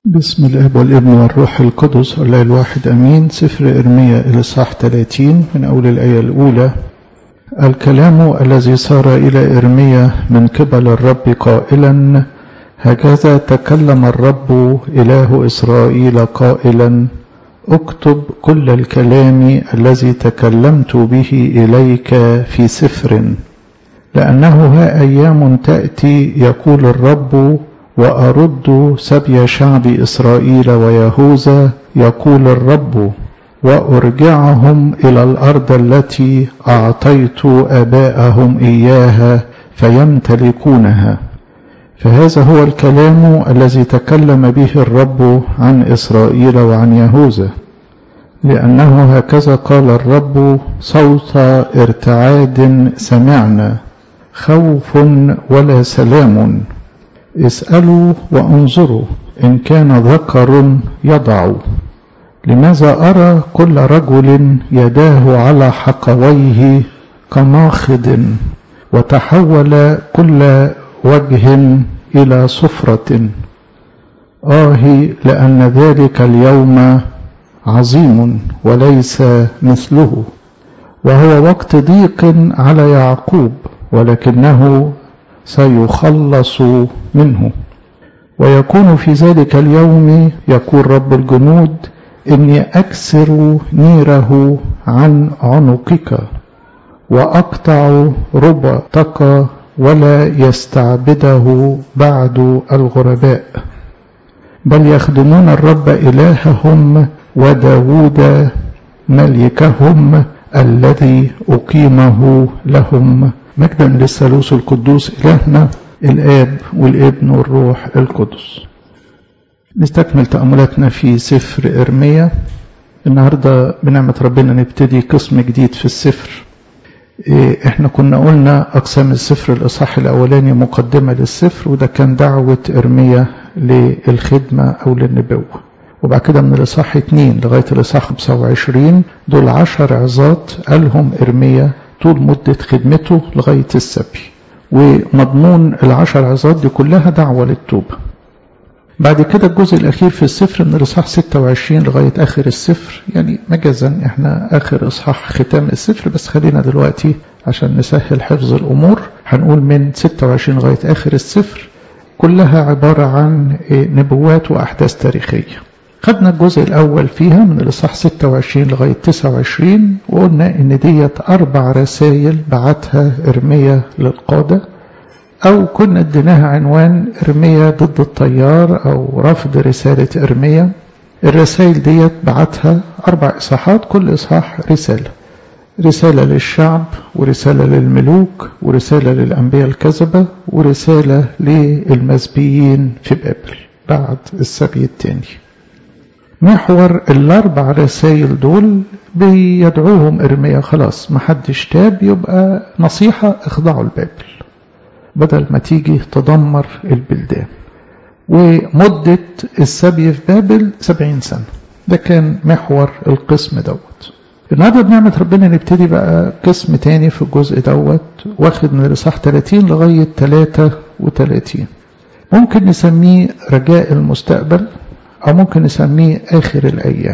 بسم الاب والابن والروح القدس الله الواحد امين. سفر ارميا الاصحاح 30 من اول الايه الاولى. الكلام الذي صار الى ارميا من قبل الرب قائلا: هكذا تكلم الرب اله اسرائيل قائلا: اكتب كل الكلام الذي تكلمت به اليك في سفر، لانه ها ايام تاتي يقول الرب وأرد سبي شعب إسرائيل ويهوذا يقول الرب، وأرجعهم إلى الأرض التي أعطيت آباءهم إياها فيمتلكونها. فهذا هو الكلام الذي تكلم به الرب عن إسرائيل وعن يهوذا، لأنه هكذا قال الرب: صوت ارتعاد سمعنا، خوف ولا سلام. اسألوا وانظروا إن كان ذكر يضع. لماذا أرى كل رجل يداه على حقويه كماخض، وتحول كل وجه إلى صفرة؟ لأن ذلك اليوم عظيم وليس مثله، وهو وقت ضيق على يعقوب، ولكنه سيخلص منه. ويكون في ذلك اليوم يقول رب الجنود: إني أكسر نيره عن عنقك، وأقطع ربطك، ولا يستعبده بعد الغرباء، بل يخدمون الرب إلههم وداود ملكهم الذي أقيمه لهم. مجدا للثالوث القدوس إلهنا الآب والابن والروح القدس. نستكمل تأملاتنا في سفر إرميا. النهاردة بنعمة ربنا نبتدي قسم جديد في السفر. احنا كنا قلنا أقسام السفر: الإصحاح الأولاني مقدمة للسفر، وده كان دعوة إرميا للخدمة أو للنبوة. وبعد كده من الإصحاح 2 لغاية الإصحاح 25 دول 10 عظات قالهم إرميا طول مدة خدمته لغاية السبي، ومضمون ال10 عظات دي كلها دعوة للتوبة. بعد كده الجزء الأخير في السفر من الإصحاح 26 لغاية آخر السفر، يعني مجازا احنا آخر إصحاح ختام السفر، بس خلينا دلوقتي عشان نسهل حفظ الأمور هنقول من 26 لغاية آخر السفر، كلها عبارة عن نبوات وأحداث تاريخية. خدنا الجزء الأول فيها من الإصحاح 26 لغاية 29، وقلنا إن ديت 4 رسائل بعتها إرميا للقادة، أو كنا اديناها عنوان إرميا ضد التيار أو رفض رسالة إرميا. الرسائل ديت بعتها 4 إصحاحات، كل إصحاح رسالة للشعب، ورسالة للملوك، ورسالة للأنبياء الكذبة، ورسالة للمسبيين في بابل بعد السبي الثاني. محور ال4 رسائل دول بيدعوهم إرميا: خلاص محدش تاب، يبقى نصيحة: اخضعوا لبابل بدل ما تيجي تدمر البلدان. ومدة السبي في بابل 70 سنة. ده كان محور القسم دوت. النهارده بنعمة ربنا نبتدي بقى قسم تاني في الجزء دوت، واخد من الإصحاح 30 لغاية 33. ممكن نسميه رجاء المستقبل، أو ممكن نسميه آخر الأيام.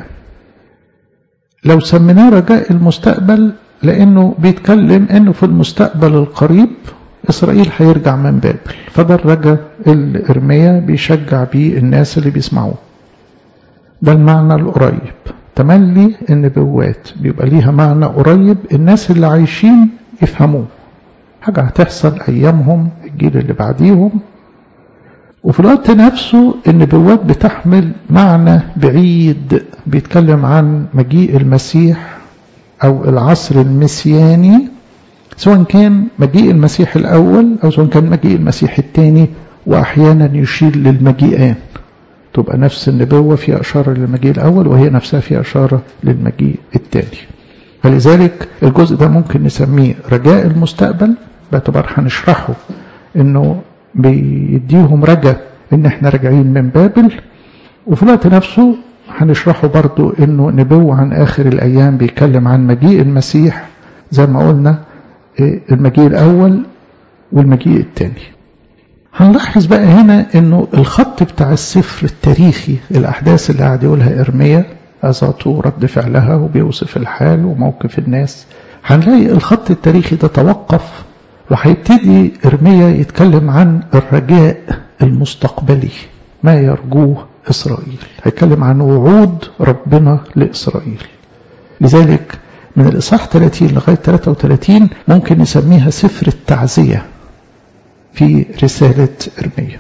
لو سميناه رجاء المستقبل لأنه بيتكلم أنه في المستقبل القريب إسرائيل هيرجع من بابل، فده الرجاء اللي إرميا بيشجع بيه الناس اللي بيسمعوه. ده المعنى القريب. تملي النبوات بيبقى ليها معنى قريب، الناس اللي عايشين يفهموه، حاجة هتحصل أيامهم، الجيل اللي بعديهم. وفي الوقت نفسه النبوات بتحمل معنى بعيد، بيتكلم عن مجيء المسيح أو العصر المسياني، سواء كان مجيء المسيح الأول أو سواء كان مجيء المسيح الثاني، وأحيانا يشير للمجيئان، تبقى نفس النبوة فيها إشارة للمجيء الأول وهي نفسها فيها إشارة للمجيء الثاني. فلذلك الجزء ده ممكن نسميه رجاء المستقبل، باعتبار هنشرحه إنه بيديهم رجاء ان احنا راجعين من بابل، وفي الوقت نفسه هنشرحه برضو انه نبوة عن اخر الايام، بيتكلم عن مجيء المسيح زي ما قلنا، المجيء الاول والمجيء الثاني. هنلاحظ بقى هنا انه الخط بتاع السفر التاريخي، الاحداث اللي قاعد يقولها ارميا، اذاته رد فعلها وبيوصف الحال وموقف الناس، هنلاقي الخط التاريخي ده توقف وهيبتدي ارميا يتكلم عن الرجاء المستقبلي، ما يرجوه اسرائيل، هيتكلم عن وعود ربنا لاسرائيل. لذلك من الاصحاح 30 لغايه 33 ممكن نسميها سفر التعزيه في رسالة إرميا.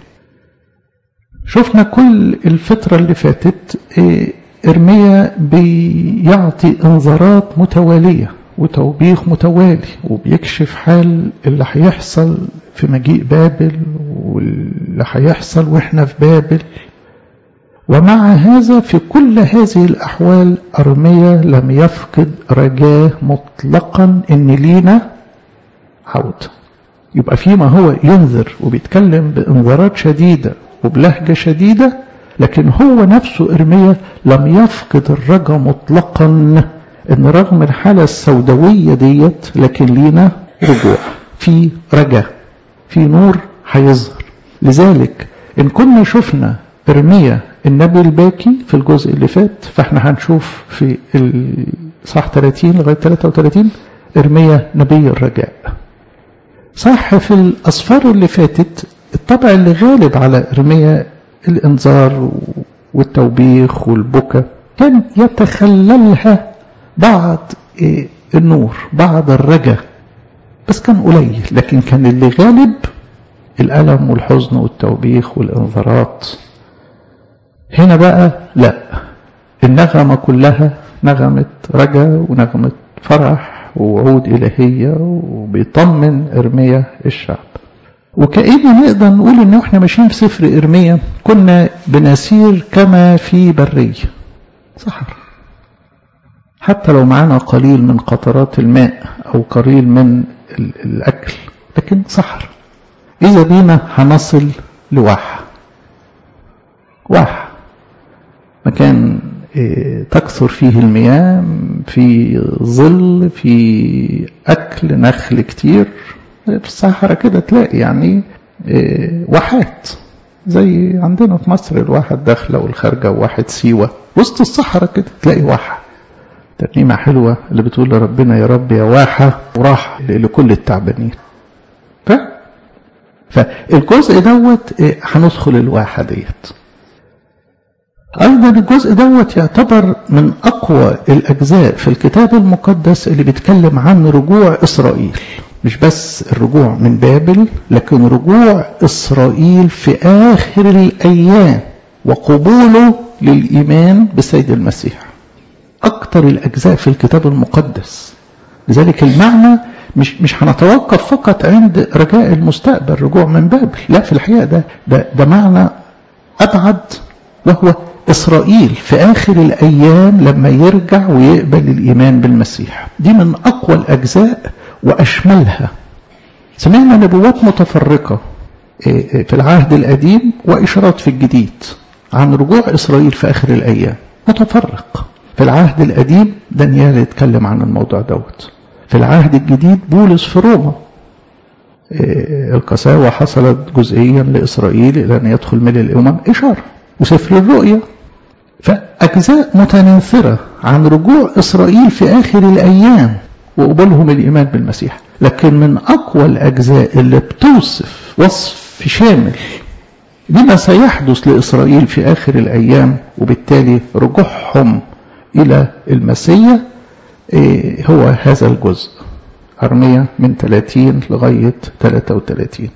شفنا كل الفترة اللي فاتت إرميا بيعطي انذارات متوالية وتوبيخ متوالي، وبيكشف حال اللي هيحصل في مجيء بابل واللي هيحصل وإحنا في بابل. ومع هذا في كل هذه الأحوال إرميا لم يفقد رجاه مطلقا إن لينا عودة. يبقى فيما هو ينذر وبيتكلم بانذارات شديدة وبلهجة شديدة، لكن هو نفسه إرميا لم يفقد الرجا مطلقا ان رغم الحالة السوداوية ديت لكن لينا رجوع، في رجا، في نور هيظهر. لذلك ان كنا شفنا إرميا النبي الباكي في الجزء اللي فات، فاحنا هنشوف في الصح 30 لغاية 33 إرميا نبي الرجاء. صح في الأسفار اللي فاتت الطبع اللي غالب على إرميا الإنذار والتوبيخ والبكا، كان يتخللها بعض النور، بعض الرجا، بس كان قليل. لكن كان اللي غالب الألم والحزن والتوبيخ والإنذارات. هنا بقى لا، النغمة كلها نغمة رجا ونغمة فرح ووعود إلهية، وبيطمن إرميا الشعب. وكأننا نقدر نقول إن احنا ماشيين في سفر إرميا كنا بنسير كما في برية صحراء، حتى لو معانا قليل من قطرات الماء أو قليل من الأكل، لكن صحراء. إذا بينا هنصل لواحة، واحة مكان تكثر فيه المياه، في ظل، في أكل نخل كتير. في الصحراء كده تلاقي يعني واحات زي عندنا في مصر الواحد داخلة والخارجة وواحد سيوة. وسط الصحراء كده تلاقي واحة. ترنيمة حلوة اللي بتقول لربنا يا رب يا واحة وراحة لكل التعبانين. فالجزء دوت هندخل الواحة ديت. أيضا الجزء دوت يعتبر من أقوى الأجزاء في الكتاب المقدس اللي بيتكلم عن رجوع إسرائيل. مش بس الرجوع من بابل، لكن رجوع إسرائيل في آخر الأيام وقبوله للإيمان بالسيد المسيح. أكتر الأجزاء في الكتاب المقدس. لذلك المعنى مش هنتوقف فقط عند رجاء المستقبل، رجوع من بابل. لا، في الحقيقة ده معنى أبعد، وهو إسرائيل في آخر الأيام لما يرجع ويقبل الإيمان بالمسيح. دي من أقوى الأجزاء وأشملها. سمعنا نبوات متفرقة في العهد القديم وإشارات في الجديد عن رجوع إسرائيل في آخر الأيام متفرق. في العهد القديم دانيال يتكلم عن الموضوع دوت. في العهد الجديد بولس في روما القساوة حصلت جزئيا لإسرائيل إلى أن يدخل ملء الأمم، إشارة. وسفر الرؤيا، فأجزاء متناثرة عن رجوع إسرائيل في آخر الأيام وقبولهم الإيمان بالمسيح. لكن من أقوى الأجزاء اللي بتوصف وصف شامل بما سيحدث لإسرائيل في آخر الأيام وبالتالي رجوعهم إلى المسيح هو هذا الجزء، أرميا من 30 لغاية 33.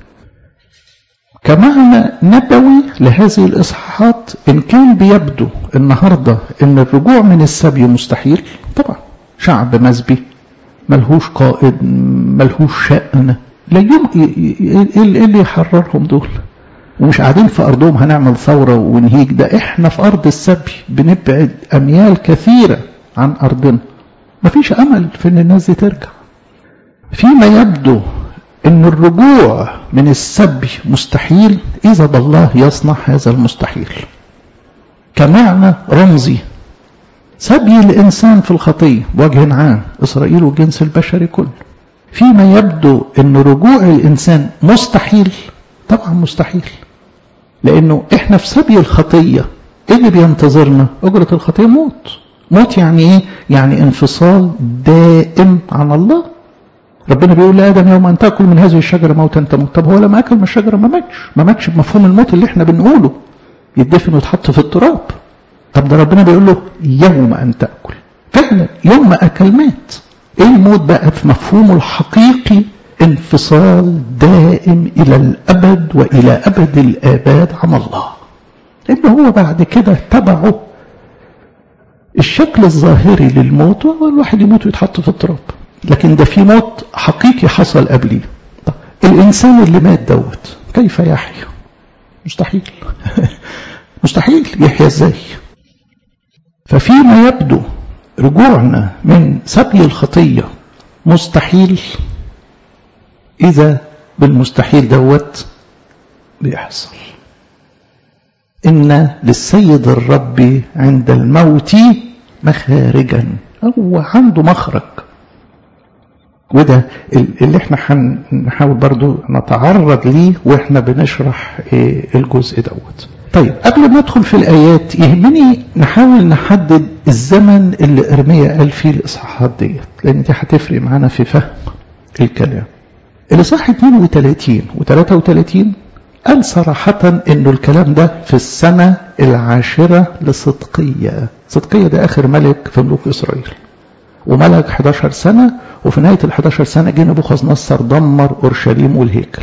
كمعنى نبوي لهذه الإصحاحات، إن كان بيبدو النهاردة إن الرجوع من السبي مستحيل، طبعا شعب مسبي ملهوش قائد ملهوش شأن، لا يمكن اللي يحررهم دول، ومش قاعدين في أرضهم هنعمل ثورة ونهيج. ده إحنا في أرض السبي بنبعد أميال كثيرة عن أرضنا، مفيش أمل في إن الناس دي ترجع. فيما يبدو إن الرجوع من السبي مستحيل، إذا بالله يصنع هذا المستحيل. كمعنى رمزي، سبي الإنسان في الخطية بوجه عام، إسرائيل والجنس البشري كله. فيما يبدو إن رجوع الإنسان مستحيل، طبعا مستحيل، لأنه إحنا في سبي الخطية. إيه اللي بينتظرنا؟ أجرة الخطية موت. موت يعني إيه؟ يعني انفصال دائم عن الله. ربنا بيقول لآدم يوم أن تأكل من هذه الشجرة موتا تموت. طب هو لما أكل من الشجرة ما ماتش بمفهوم الموت اللي إحنا بنقوله، يدفن ويتحط في التراب. طب ده ربنا بيقول له يوم أن تأكل، فعلا يوم ما أكل مات. إيه الموت بقى في مفهومه الحقيقي؟ انفصال دائم إلى الأبد وإلى أبد الآباد عن الله. إنه هو بعد كده تبعه الشكل الظاهري للموت، والواحد يموت ويتحط في التراب، لكن ده في موت حقيقي حصل قبليه. طب الإنسان اللي مات دوت كيف يحيا؟ مستحيل. مستحيل يحيا ازاي؟ ففيما يبدو رجوعنا من سبي الخطية مستحيل إذا بالمستحيل دوت بيحصل. إن للسيد الرب عند الموت مخارجا، هو عنده مخرج. وده اللي احنا هنحاول برضو نتعرض ليه واحنا بنشرح الجزء دوت. طيب قبل ما ندخل في الآيات يهمني نحاول نحدد الزمن اللي إرميا قال فيه الإصحاحات ديت، لأن دي هتفرق معانا في فهم الكلام. الإصحاح 32 و33 قال صراحة إنه الكلام ده في السنة 10 لصدقية. صدقية ده آخر ملك في ملوك إسرائيل، وملك 11 سنة، وفي نهاية 11 سنة جه نبوخذ-نصر دمر أورشليم والهيكل.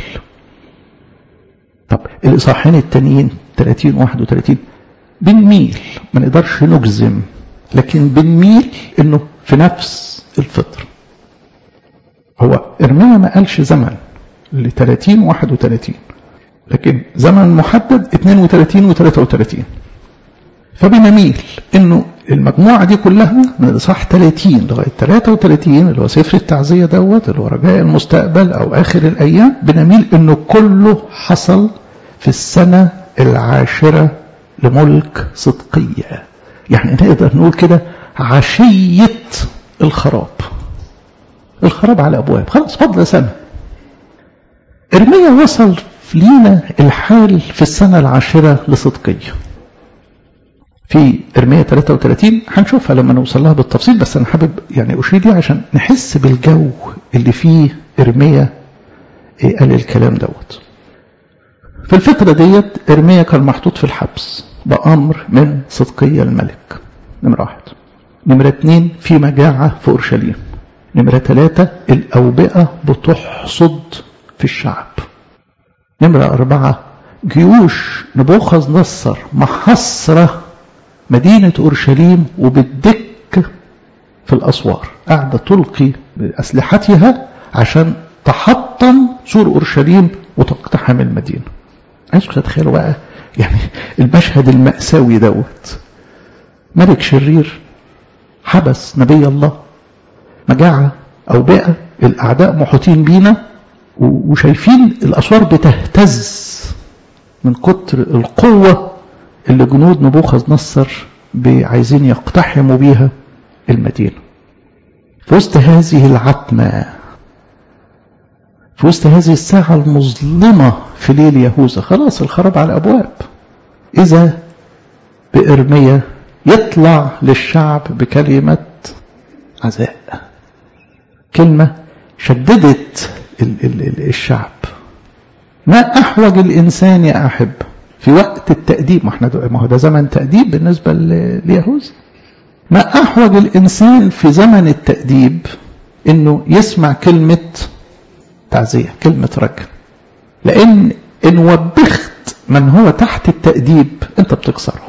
طب الإصحاحين التانيين 30 و31 بنميل، ما نقدرش نجزم، لكن بنميل إنه في نفس الفترة. هو إرميا ما قالش زمن ل 30 و31، لكن زمن محدد 32 و33. فبنميل إنه المجموعة دي كلها من الإصحاح 30 لغاية 33 اللي هو سفر التعزية دوت اللي هو رجاء المستقبل أو آخر الأيام، بنميل إنه كله حصل في السنة 10 لملك صدقية. يعني نقدر نقول كده عشية الخراب. الخراب على أبواب، خلاص فضل سنة. إرميا وصل لينا الحال في السنة 10 لصدقية في إرميا 33 هنشوفها لما نوصل لها بالتفصيل، بس أنا حابب يعني أشير دي عشان نحس بالجو اللي فيه إرميا قال الكلام دوت. في الفترة ديت إرميا كان محطوط في الحبس بأمر من صدقية الملك. نمرة 1. نمرة 2 في مجاعة في أورشليم. نمرة 3 الأوبئة بتحصد في الشعب. نمرة 4 جيوش نبوخذ-نصر محصرة مدينة أورشليم وبتدك في الأسوار، قاعدة تلقي بأسلحتها عشان تحطم سور أورشليم وتقتحم المدينة. عايزكم تتخيلوا بقى يعني المشهد المأساوي دوت. ملك شرير حبس نبي الله، مجاعة أوبئة، الأعداء محيطين بينا وشايفين الأسوار بتهتز من كتر القوة اللي جنود نبوخذ-نصر عايزين يقتحموا بيها المدينة. في وسط هذه العتمة، في وسط هذه الساعة المظلمة في ليل يهوذا، خلاص الخراب على الأبواب، إذا بإرميا يطلع للشعب بكلمة عزاء، كلمة شددت الشعب. ما أحوج الإنسان يا أحب في وقت التأديب، ما هو ده زمن تأديب بالنسبة ليهوذا. ما أحوج الإنسان في زمن التأديب إنه يسمع كلمة تعزية، كلمة رجل، لأن إن وبخت من هو تحت التأديب أنت بتكسره.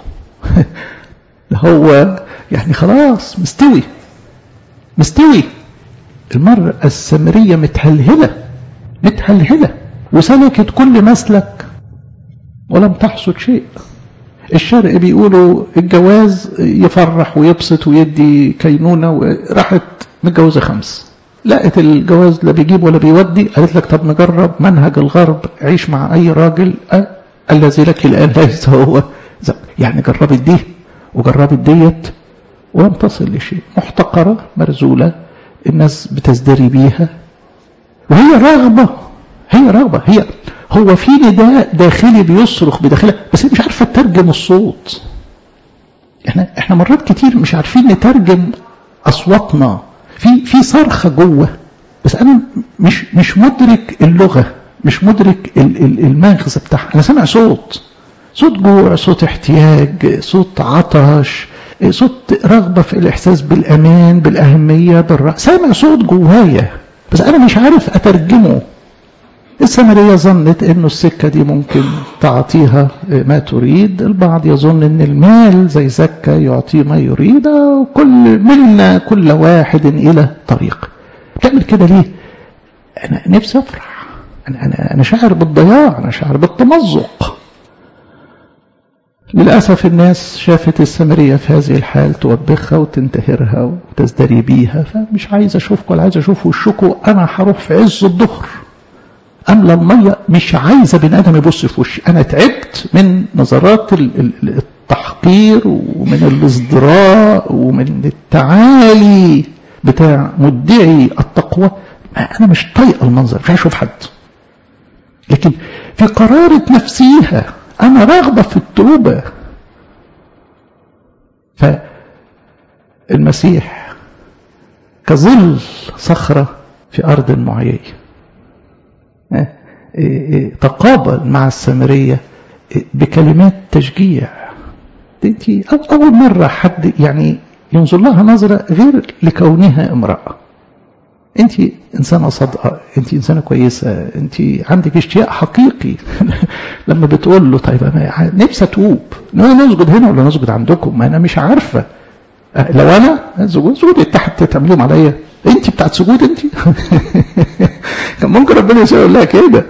هو يعني خلاص مستوي. المرأة السامرية متهلهلة وسلكت كل مسلك ولم تحصد شيء. الشرق بيقولوا الجواز يفرح ويبسط ويدي كينونة، وراحت متجوزة 5، لقت الجواز لا بيجيب ولا بيودي، قالت لك طب نجرب منهج الغرب، عيش مع أي راجل الذي لك الآن ليس هو. يعني جربت دي وجربت ديت ولم تصل لشيء، محتقرة مرزولة، الناس بتزدري بيها، وهي راغبة هي رغبة، هو في نداء داخلي بيصرخ بداخله، بس مش عارفة تترجم الصوت. احنا مرات كتير مش عارفين نترجم أصواتنا، في صرخة جوه، بس أنا مش مدرك اللغة، مش مدرك المغزى بتاعها. أنا سامع صوت جوع، صوت احتياج، صوت عطش، صوت رغبة في الإحساس بالأمان، بالأهمية، سامع صوت جوايا، بس أنا مش عارف أترجمه. السامرية ظنت إنه السكة دي ممكن تعطيها ما تريد، البعض يظن إن المال زي زكا يعطيه ما يريد، كل واحد إلى طريق. تعمل كده ليه؟ أنا نفسي أفرح، أنا شاعر بالضياع، أنا شاعر بالتمزق. للأسف الناس شافت السامرية في هذه الحال توبخها وتنتهرها وتزدري بيها، فمش عايز أشوفكم ولا عايز أشوف وشكم، أنا هروح في عز الظهر أملى المية، مش عايزة بني آدم يبص في وشي. أنا تعبت من نظرات التحقير ومن الازدراء ومن التعالي بتاع مدعي التقوى. أنا مش طايق المنظر، مش هشوف حد. لكن في قرارة نفسيها أنا راغبة في التوبة. فالمسيح كظل صخرة في أرض معيية تقابل مع السامرية بكلمات تشجيع. انت أول مرة حد يعني ينظر لها نظرة غير لكونها امرأة. انت إنسانة صادقة، انت إنسانة كويسة، انت عندك اشتياق حقيقي. لما بتقول له طيب أنا نفسي أتوب، نسجد هنا ولا نسجد عندكم؟ ما أنا مش عارفة. لو أنا سجود تحت تعملهم عليا، انت بتاعت سجود انت. كان ممكن ربنا يقول لها كده.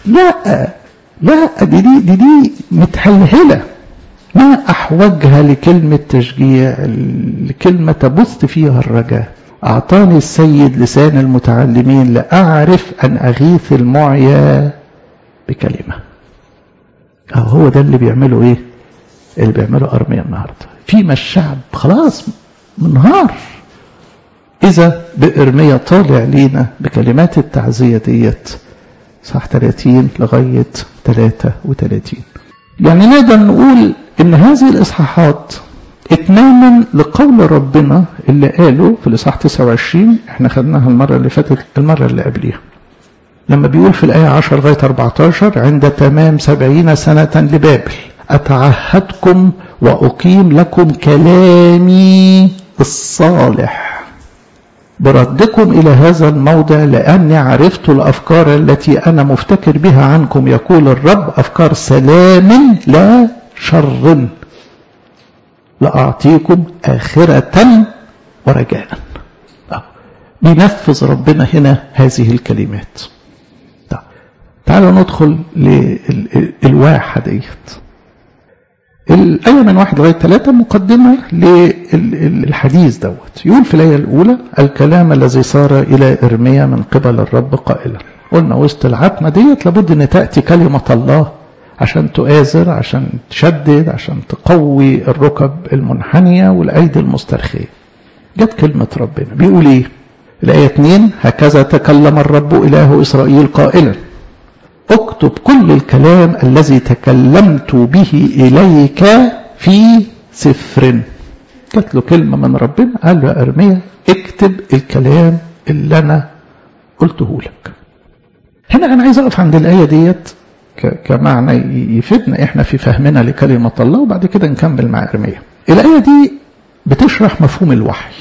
لا دي متهلهلة، ما أحوجها لكلمة تشجيع، لكلمة تبث فيها الرجاء. أعطاني السيد لسان المتعلمين لأعرف أن أغيث المعيا بكلمة. هو ده اللي بيعمله إيه؟ اللي بيعمله أرميا النهاردة. فيما الشعب خلاص منهار، إذا بإرميا طالع لينا بكلمات التعزية ديت صح 30 لغاية 33. يعني نقدر نقول إن هذه الإصحاحات اتماما لقول ربنا اللي قاله في الإصحاح 29. احنا خدناها المرة اللي فاتت، المرة اللي قبليها، لما بيقول في الآية 10 لغاية 14: عند تمام 70 سنة لبابل أتعهدكم وأقيم لكم كلامي الصالح بردكم إلى هذا الموضع، لأني عرفت الأفكار التي أنا مفتكر بها عنكم، يقول الرب، أفكار سلام لا شر، لأعطيكم آخرة ورجاء. بينفذ ربنا هنا هذه الكلمات. تعالوا ندخل للواحة ديت. الآية من 1 لغاية 3 مقدمة للحديث دوت. يقول في الآية الأولى: الكلام الذي صار إلى إرميا من قبل الرب قائلا. قلنا وسط العتمة ديت لابد أن تأتي كلمة الله عشان تؤازر، عشان تشدد، عشان تقوي الركب المنحنية والأيدي المسترخية. جت كلمة ربنا بيقول إيه؟ الآية 2: هكذا تكلم الرب إله إسرائيل قائلا: اكتب كل الكلام الذي تكلمت به إليك في سفر. جات له كلمة من ربنا، قال له يا أرميا اكتب الكلام اللي أنا قلته لك. هنا أنا عايز أقف عند الآية ديت كمعنى يفيدنا إحنا في فهمنا لكلمة الله، وبعد كده نكمل مع أرميا. الآية دي بتشرح مفهوم الوحي.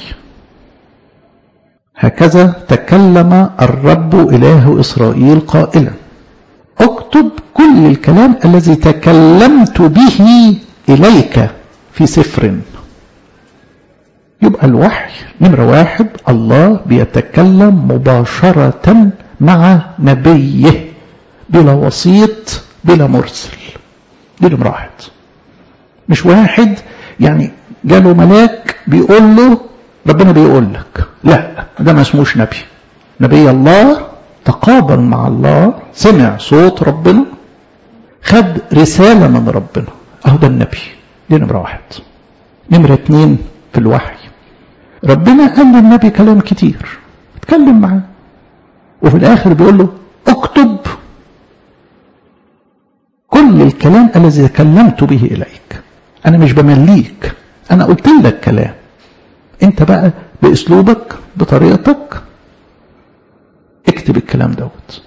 هكذا تكلم الرب إله إسرائيل قائلا: اكتب كل الكلام الذي تكلمت به إليك في سفر. يبقى الوحي نمرة 1، الله بيتكلم مباشرة مع نبيه بلا وسيط بلا مرسل. دي نمرة 1. مش واحد يعني جاله ملاك بيقول له ربنا بيقول لك، لا، ده ما اسموش نبي. نبي الله تقابل مع الله، سمع صوت ربنا، خد رسالة من ربنا، اهو ده النبي. دي نمرة 1. نمرة 2 في الوحي، ربنا قال للنبي كلام كتير، اتكلم معاه، وفي الاخر بيقول له اكتب كل الكلام الذي تكلمت به إليك. أنا مش بمليك، أنا قلت لك كلام، أنت بقى بأسلوبك بطريقتك اكتب الكلام دوت.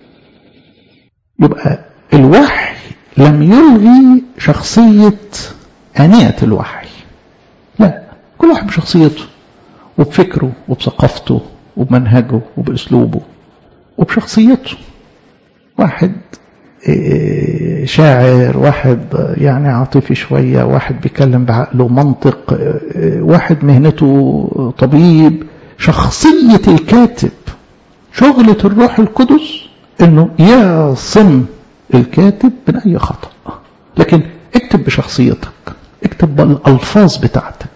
يبقى الوحي لم يلغي شخصية آنية الوحي، لا، كل واحد بشخصيته وبفكره وبثقافته وبمنهجه وبأسلوبه وبشخصيته. واحد شاعر، واحد يعني عاطفي شوية، واحد بيتكلم بعقله منطق، واحد مهنته طبيب. شخصية الكاتب، شغلة الروح القدس انه يعصم الكاتب من اي خطأ. لكن اكتب بشخصيتك، اكتب بالالفاظ بتاعتك.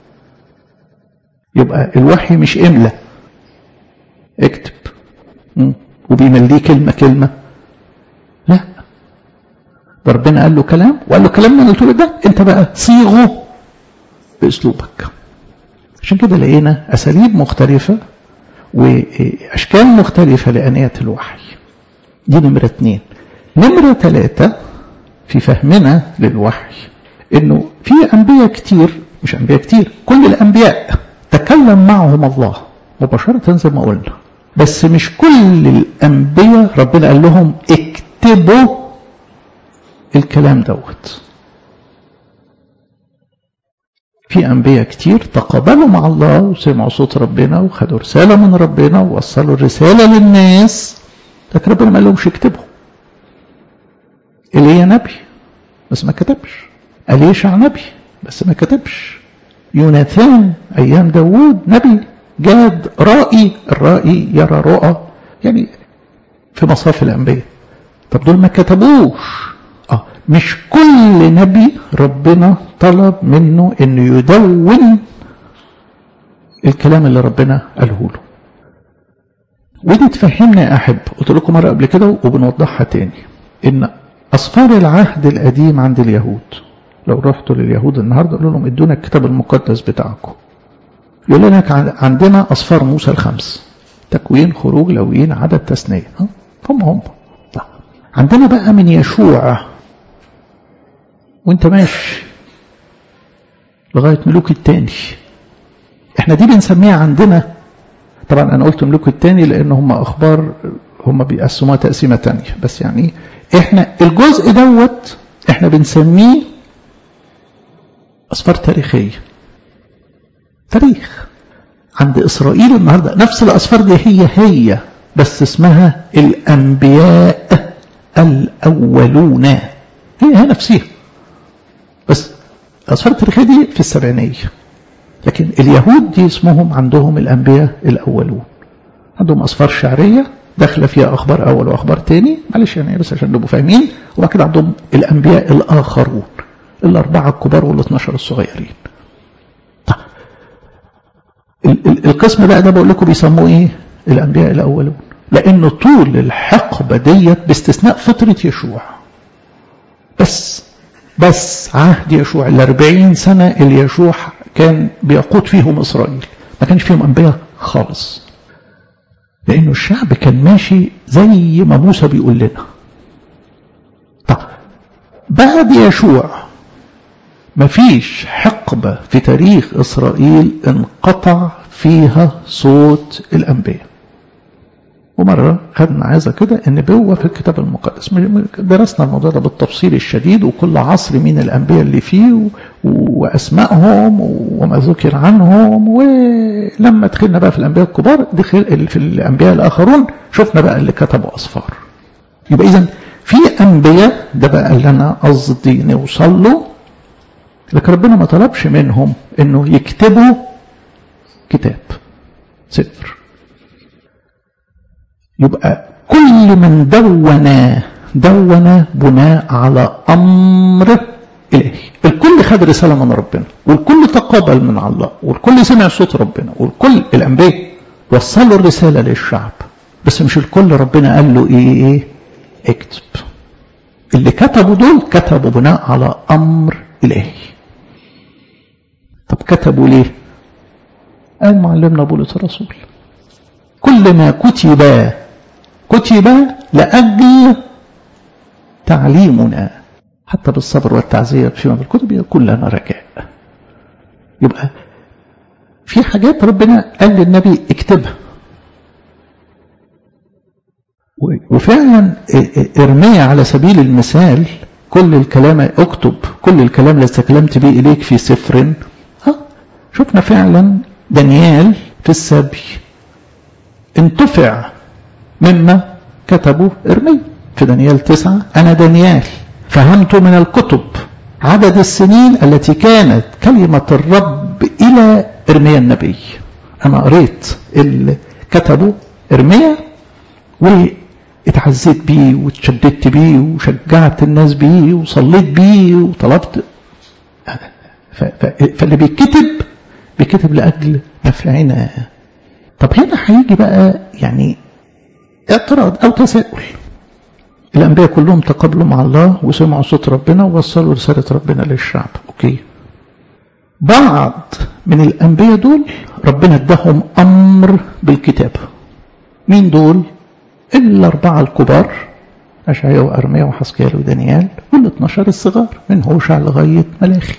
يبقى الوحي مش املا اكتب وبيمليه كلمة كلمة، لا، ده ربنا قال له كلام، وقال له كلام من قلت له ده انت بقى صيغه باسلوبك. عشان كده لقينا اساليب مختلفة واشكال مختلفة لآنية الوحي. دي نمرة 2. نمرة 3 في فهمنا للوحي انه في انبياء كتير، مش انبياء كتير، كل الانبياء تكلم معهم الله مباشرة زي ما قلنا، بس مش كل الانبياء ربنا قال لهم اكتبوا الكلام دوت. في انبياء كتير تقابلوا مع الله وسمعوا صوت ربنا وخدوا رسالة من ربنا ووصلوا الرسالة للناس، لكن ربنا ما قال لهمش اكتبوا. إيليا نبي بس ما كتبش، أليشع نبي بس ما كتبش، يوناثان أيام داوود نبي، جاد رائي، الرائي يرى رؤى، يعني في مصاف الأنبياء. طب دول ما كتبوش. مش كل نبي ربنا طلب منه انه يدون الكلام اللي ربنا قاله له. ودي تفهمنا يا أحب، قلت لكم مرة قبل كده وبنوضحها تاني، ان أصفار العهد القديم عند اليهود، لو رحتوا لليهود النهاردة قالوا لهم ادونا الكتاب المقدس بتاعكم، يقول لك عندنا أصفار موسى 5، تكوين، خروج، لويين، عدد، تثنية، هم عندنا بقى من يشوع وانت ماشي لغاية ملوك التاني. احنا دي بنسميها عندنا، طبعا انا قلت ملوك التاني لان هم اخبار، هم بيقسموها تقسيمة تانية، بس يعني احنا الجزء دوت احنا بنسميه أصفار تاريخية، تاريخ. عند إسرائيل النهاردة نفس الأصفار دي هي بس اسمها الأنبياء الأولون، هي نفسها، بس الأصفار التاريخية دي في السبعينية. لكن اليهود دي اسمهم عندهم الأنبياء الأولون، عندهم أصفار شعرية داخله فيها أخبار أول وأخبار تاني، معلش يعني بس عشان نبقوا فاهمين. وبعد كده عندهم الأنبياء الآخرون، 4 الكبار وال12 الصغيرين. طيب القسم بقى ده بقول لكم بيسموه ايه؟ الأنبياء الأولون، لأنه طول الحقبة ديت باستثناء فترة يشوع، بس عهد يشوع 40 سنة اللي يشوع كان بيقود فيهم إسرائيل، ما كانش فيهم أنبياء خالص، لأنه الشعب كان ماشي زي ما موسى بيقول لنا. طب بعد يشوع مفيش حقبة في تاريخ إسرائيل انقطع فيها صوت الأنبياء. ومرة خدنا عايزة كده النبوة في الكتاب المقدس، درسنا الموضوع ده بالتفصيل الشديد، وكل عصر مين الأنبياء اللي فيه وأسمائهم وما ذكر عنهم. ولما دخلنا بقى في الأنبياء الكبار، دخل في الأنبياء الآخرون، شفنا بقى اللي كتبوا أصفار. يبقى إذن في أنبياء، ده بقى اللي أنا قصدي نوصل له، لكن ربنا ما طلبش منهم إنه يكتبوا كتاب سفر. يبقى كل من دون بناء على أمر إلهي. الكل خد رسالة من ربنا، والكل تقابل من الله، والكل سمع صوت ربنا، والكل الأنبياء وصلوا الرسالة للشعب، بس مش الكل ربنا قال له إيه اكتب. اللي كتبوا دول كتبوا بناء على أمر إلهي. طب كتبوا ليه؟ قال معلمنا بولس الرسول كل ما كتب لأجل تعليمنا حتى بالصبر والتعزية فيما في الكتب يكون لنا رجاء. يبقى في حاجات ربنا قال للنبي اكتبها، وفعلا ارميا على سبيل المثال كل الكلام اكتب، كل الكلام الذي تكلمت به إليك في سفر. شفنا فعلا دانيال في السبي انتفع مما كتبه ارميا في دانيال 9. أنا دانيال فهمت من الكتب عدد السنين التي كانت كلمة الرب إلى ارميا النبي. أنا قريت اللي كتبه ارميا واتعزيت بيه واتشددت بيه وشجعت الناس بيه وصليت بيه وطلبت. فاللي بيكتب لأجل نفعنا. طب هنا هيجي بقى يعني اعتراض أو تساؤل. الأنبياء كلهم تقابلوا مع الله وسمعوا صوت ربنا ووصلوا رسالة ربنا للشعب. أوكي. بعض من الأنبياء دول ربنا اداهم أمر بالكتابة. مين دول؟ الأربعة الكبار أشعياء وأرميا وحزقيال ودانيال، وال12 الصغار من هوشع لغاية ملاخي.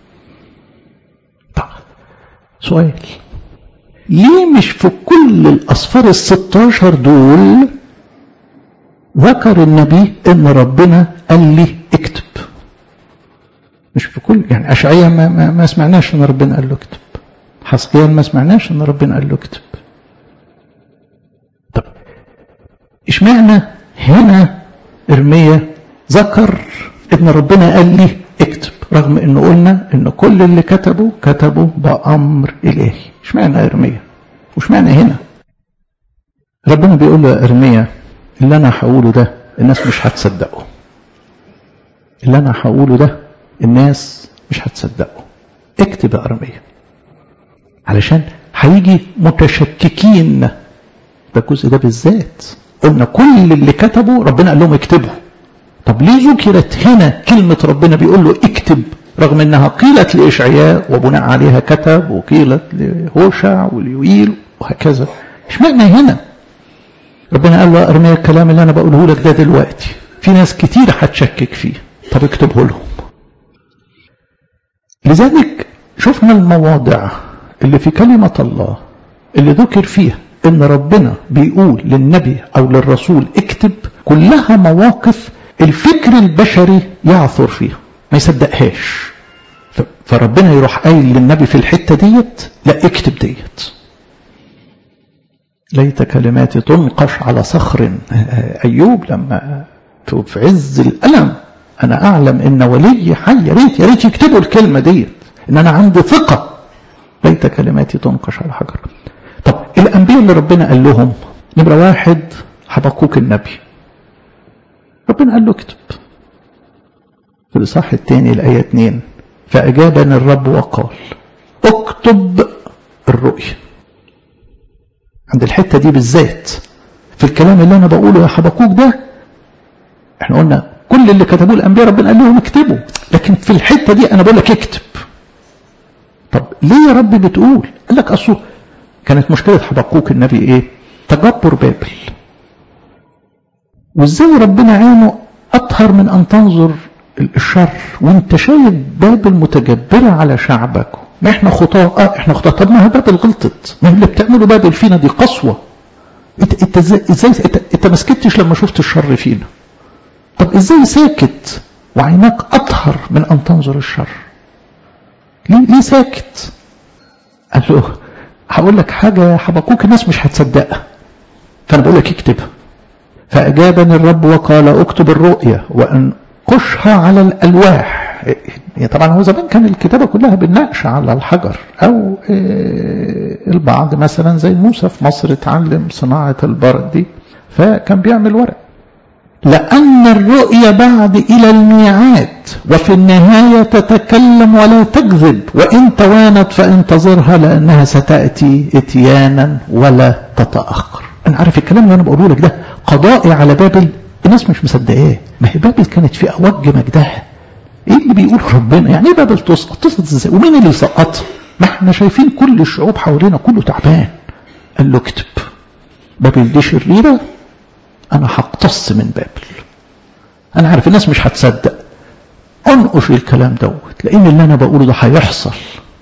طب سؤال، ليه مش في كل الأصفار ال16 دول ذكر النبي ان ربنا قال لي اكتب؟ مش في كل، يعني أشعياء ما سمعناش ان ربنا قال له اكتب، حزقيال ما سمعناش ان ربنا قال له اكتب. طب اشمعنى هنا ارميا ذكر ان ربنا قال لي اكتب، رغم انه قلنا ان كل اللي كتبوا بأمر الهي؟ اشمعنى ارميا واشمعنى هنا؟ ربنا بيقول له يا ارميا اللي انا هقوله ده الناس مش هتصدقه، اللي انا هقوله ده الناس مش هتصدقه، اكتب يا ارميا، علشان هيجي متشككين. ده الجزء ده بالذات قلنا كل اللي كتبوا ربنا قال لهم اكتبوا. طب ليه ذكرت هنا كلمة ربنا بيقول له اكتب، رغم انها قيلت لإشعياء وبناء عليها كتب، وقيلت لهوشع وليويل وهكذا؟ اشمعنى هنا ربنا قال له يا ارميا الكلام اللي انا بقوله لك ده دلوقتي في ناس كتير هتشكك فيه، طب اكتبه لهم. لذلك شفنا المواضع اللي في كلمة الله اللي ذكر فيها ان ربنا بيقول للنبي او للرسول اكتب، كلها مواقف الفكر البشري يعثر فيها ما يصدقهاش، فربنا يروح قايل للنبي في الحتة ديت لا اكتب ديت. ليت كلماتي تنقش على صخر. أيوب لما في عز الألم أنا أعلم إن ولي حي، يا ريت يكتبوا الكلمة ديت، إن أنا عندي ثقة. ليت كلماتي تنقش على حجر. طب الأنبياء اللي ربنا قال لهم، نمرة 1 حبقوك النبي، ربنا قال له اكتب. في الإصحاح الثاني الآية 2 فأجابني الرب وقال اكتب الرؤيا. عند الحتة دي بالذات في الكلام اللي أنا بقوله يا حبقوك ده، احنا قلنا كل اللي كتبوه الأنبياء ربنا قال لهم اكتبوا، لكن في الحتة دي أنا بقول لك اكتب. طب ليه يا رب بتقول؟ قال لك أصله كانت مشكلة حبقوك النبي ايه؟ تجبر بابل. وازاي ربنا عينه أطهر من أن تنظر الشر وانت شايف بابل متجبرة على شعبك؟ ما احنا خطاء، احنا خطاء. طب ما هي بابل غلطت، ما اللي بتعمله بابل فينا دي قسوة. انت ازاي انت ما سكتش لما شفت الشر فينا؟ طب ازاي ساكت وعيناك اطهر من ان تنظر الشر؟ ليه ساكت؟ قال له هقول لك حاجة يا حبقوك الناس مش هتصدقها، فانا بقول لك اكتبها. فاجابني الرب وقال اكتب الرؤيا وانقشها على الالواح. طبعا هو زمان كان الكتابة كلها بالنقش على الحجر، أو البعض مثلا زي موسى في مصر اتعلم صناعة البرد دي فكان بيعمل ورق. لأن الرؤيا بعد إلى الميعاد وفي النهاية تتكلم ولا تكذب، وإن توانت فانتظرها لأنها ستأتي اتيانا ولا تتأخر. أنا عارف الكلام اللي أنا بقوله لك ده قضائي على بابل، الناس مش مصدقاه. ما هي بابل كانت في أوج مجدها. ايه اللي بيقول ربنا؟ يعني ايه بابل تسقط ازاي؟ ومين اللي سقطها؟ ما احنا شايفين كل الشعوب حوالينا كله تعبان. قال له اكتب بابل دي شريرة، انا هقتص من بابل. أنا عارف الناس مش هتصدق، أنقش الكلام دوت، لأن اللي أنا بقوله ده هيحصل،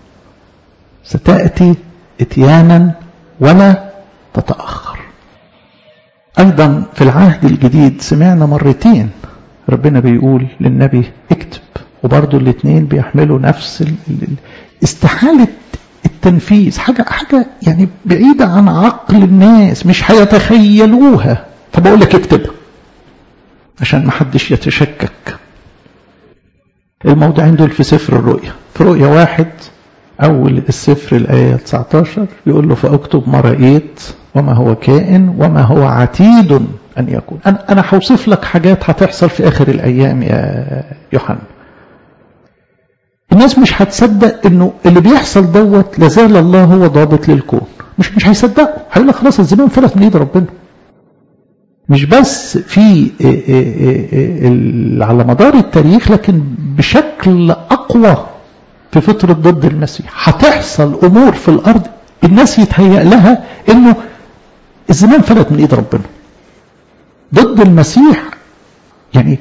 ستأتي إتيانا ولا تتأخر. أيضا في العهد الجديد سمعنا مرتين ربنا بيقول للنبي اكتب، وبرضو الاثنين بيحملوا نفس استحالة التنفيذ، حاجة يعني بعيدة عن عقل الناس، مش هيتخيلوها، فبقول لك اكتب عشان ما حدش يتشكك. الموضوعين دول في سفر الرؤيا، في رؤيا 1 أول السفر الآية 19 يقول له فأكتب ما رأيت وما هو كائن وما هو عتيد أن يكون. أنا هوصف لك حاجات هتحصل في آخر الأيام يا يوحنا. الناس مش هتصدق إنه اللي بيحصل دوت لازال الله هو ضابط للكون، مش هيصدقوا، هيقول لك خلاص الزمان فلت من ايد ربنا. مش بس في على مدار التاريخ، لكن بشكل أقوى في فترة ضد المسيح هتحصل أمور في الأرض الناس يتهيأ لها إنه الزمان فلت من إيد ربنا. ضد المسيح يعني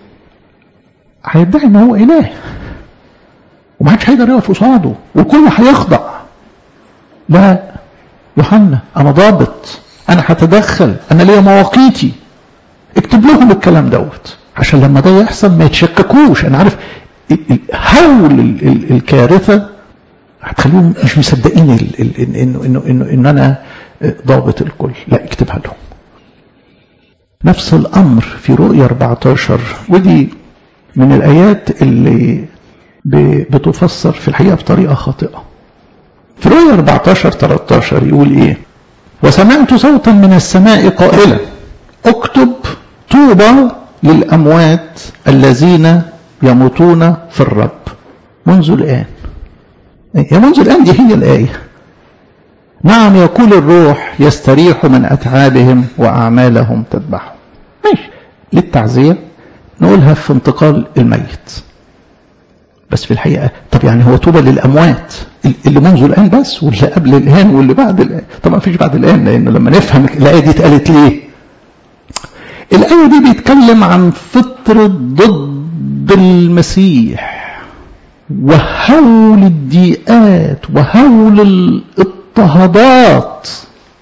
هيدعي إنه هو إله وما حدش هيقدر يقف قصاده والكل هيخضع. لا يوحنا أنا ضابط، أنا هتدخل، أنا ليا مواقيتي. اكتب لهم الكلام دوت عشان لما ده يحصل ما يتشككوش. أنا عارف هول الكارثة هتخليهم مش مصدقين إنه أنا ضابط الكل. لا اكتبها لهم. نفس الأمر في رؤيا 14، ودي من الآيات اللي بتفسر في الحقيقة بطريقة خاطئة. في رؤيا 14-13 يقول إيه؟ وسمعت صوتا من السماء قائلا اكتب طوبى للأموات الذين يموتون في الرب منذ الآن. يا منذ الآن دي هي الآية. نعم يقول الروح يستريح من أتعابهم وأعمالهم تذبحهم. ماشي للتعزية نقولها في انتقال الميت، بس في الحقيقة طب يعني هو طوبى للأموات اللي منذ الآن بس، واللي قبل الآن واللي بعد الآن؟ طبعا مفيش بعد الآن، لأنه لما نفهم الآية دي اتقالت ليه. الآية دي بيتكلم عن فترة ضد المسيح وهول الضيقات وهول الاضطهادات،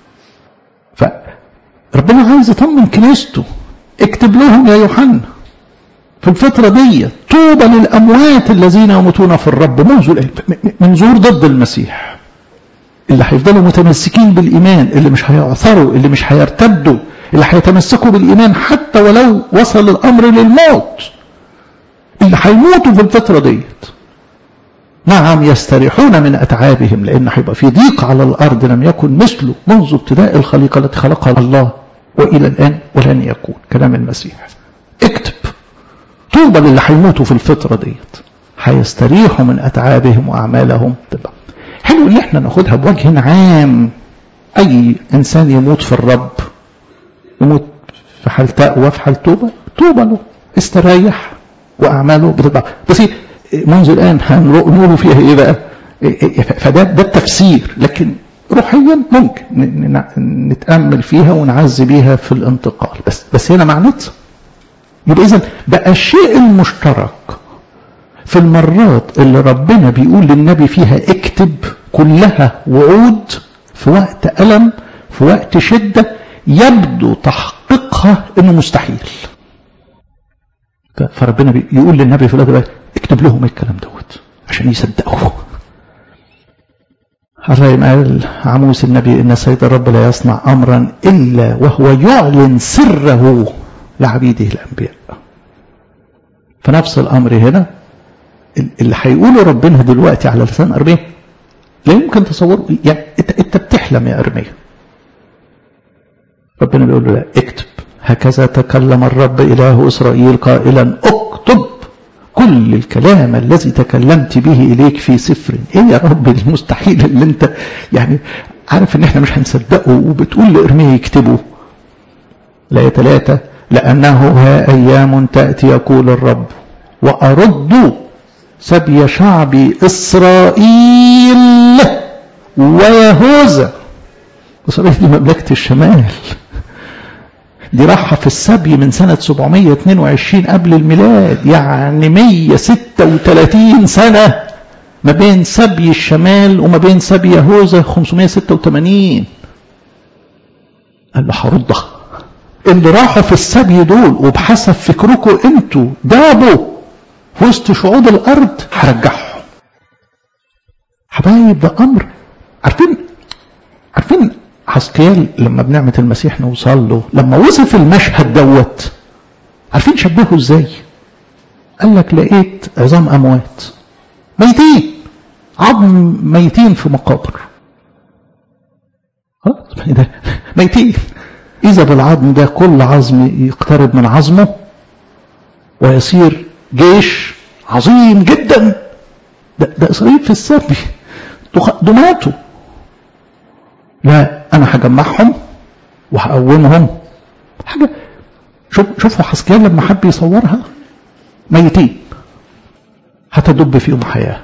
فربنا عايز يطمن كنيسته. اكتب لهم يا يوحنا في الفترة دي طوبى للأموات الذين يموتون في الرب منذ الآن. منظور ضد المسيح، اللي هيفضلوا متمسكين بالإيمان، اللي مش هيعثروا، اللي مش هيرتدوا، اللي هيتمسكوا بالإيمان حتى ولو وصل الأمر للموت، اللي هيموتوا في الفترة ديت. نعم يستريحون من أتعابهم، لأن هيبقى في ضيق على الأرض لم يكن مثله منذ ابتداء الخليقة التي خلقها الله وإلى الآن ولن يكون. كلام المسيح. اكتب طوبى للي هيموتوا في الفترة ديت، هيستريحوا من أتعابهم وأعمالهم تبقى. حلو إن احنا ناخدها بوجه عام. أي إنسان يموت في الرب يموت في حال تقوى، في حال توبة، توبة له، استريح وأعماله بتبقى. بس منذ الآن هنقولوا فيها إيه بقى؟ فده التفسير، لكن روحيا ممكن نتأمل فيها ونعزي بيها في الانتقال. بس هنا معناتها يبقى إذن بقى الشيء المشترك في المرات اللي ربنا بيقول للنبي فيها اكتب كلها وعود في وقت ألم، في وقت شدة يبدو تحقيقها انه مستحيل. فربنا بيقول للنبي في الوقت اكتب لهم الكلام دوت عشان يصدقوه. زي ما قال عموس النبي ان سيد الرب لا يصنع امرا الا وهو يعلن سره لعبيده الانبياء. فنفس الامر هنا اللي هيقوله ربنا دلوقتي على لسان ارميا لا يمكن تصوره. يعني انت بتحلم يا ارميا. ربنا بيقول له لا اكتب. هكذا تكلم الرب اله اسرائيل قائلا اكتب كل الكلام الذي تكلمت به اليك في سفر. ايه يا رب المستحيل اللي انت يعني عارف ان احنا مش هنصدقه وبتقول لارميا يكتبه؟ لا 3 لانه ها ايام تاتي يقول الرب وارد سبي شعبي اسرائيل ويهوذا. اسرائيل دي مملكه الشمال، دي راحة في السبي من سنة 722 قبل الميلاد، يعني 136 سنة ما بين سبي الشمال وما بين سبي يهوذا 586. قال له هردها. اللي راحوا في السبي دول وبحسب فكركم انتوا دابوا في وسط شعوب الارض هرجعهم. حبايب ده امر. عارفين حسقيال لما بنعمة المسيح نوصل له لما وصف المشهد دوت، عارفين شبهه ازاي؟ قال لك لقيت عظام اموات ميتين، عظم ميتين في مقابر. ده ميتين. اذا بالعظم ده كل عظم يقترب من عظمه ويصير جيش عظيم جدا. ده اسرائيل في السبي دول ماتوا. لا انا هجمعهم وهقومهم. حاجه شوفوا حسقيال لما حب يصورها ميتين هتدب فيهم حياه.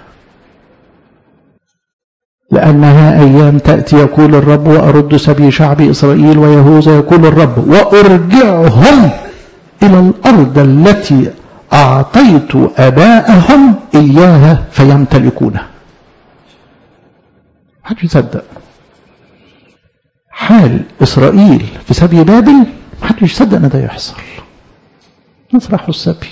لأنها أيام تأتي يقول الرب وأرد سبي شعب إسرائيل ويهوذا يقول الرب وأرجعهم إلى الأرض التي أعطيت آباءهم إياها فيمتلكونها. محدش يصدق حال إسرائيل في سبي بابل، محدش يصدق أن ده يحصل. الناس راحوا السبي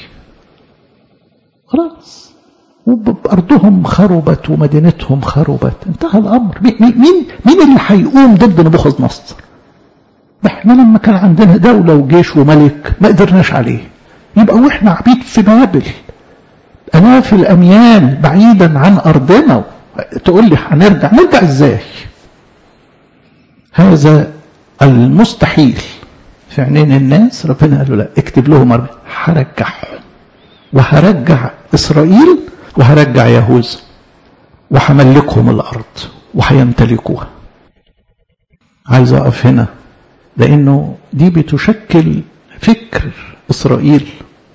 خلاص وأرضهم خربت ومدينتهم خربت، انتهى الأمر. مين اللي هيقوم ضد نبوخذ نصر؟ احنا لما كان عندنا دولة وجيش وملك ما قدرناش عليه، يبقى واحنا عبيد في بابل آلاف الأميال بعيدا عن أرضنا، تقول لي هنرجع ازاي؟ هذا المستحيل في عينين الناس. ربنا قال له لا، اكتب لهم هرجعهم وهرجع إسرائيل وهرجع يهوذا وهملكهم الأرض وهيمتلكوها. عايز أقف هنا لأنه دي بتشكل فكر إسرائيل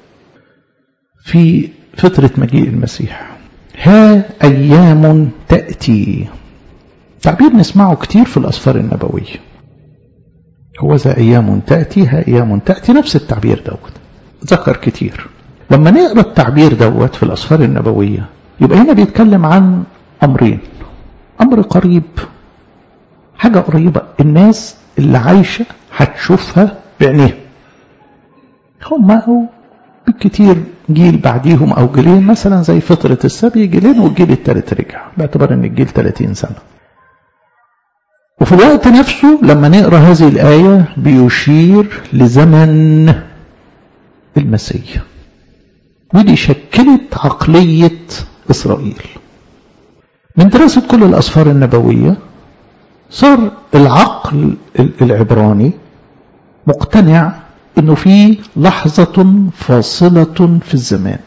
في فترة مجيء المسيح. ها أيام تأتي، تعبير نسمعه كتير في الأسفار النبوية. هو ذا أيام تأتي، ها أيام تأتي، نفس التعبير دوت ذكر كتير. لما نقرأ التعبير دوت في الأسفار النبوية يبقى هنا بيتكلم عن أمرين. أمر قريب، حاجة قريبة الناس اللي عايشة هتشوفها بعينيها، هم أو بالكتير جيل بعديهم أو جيلين، مثلا زي فترة السبي جيلين والجيل الثالث رجع، باعتبار أن الجيل 30 سنة. وفي الوقت نفسه لما نقرأ هذه الآية بيشير لزمن المسيح، ودي شكلت عقلية إسرائيل. من دراسة كل الأسفار النبوية صار العقل العبراني مقتنع إنه في لحظة فاصلة في الزمان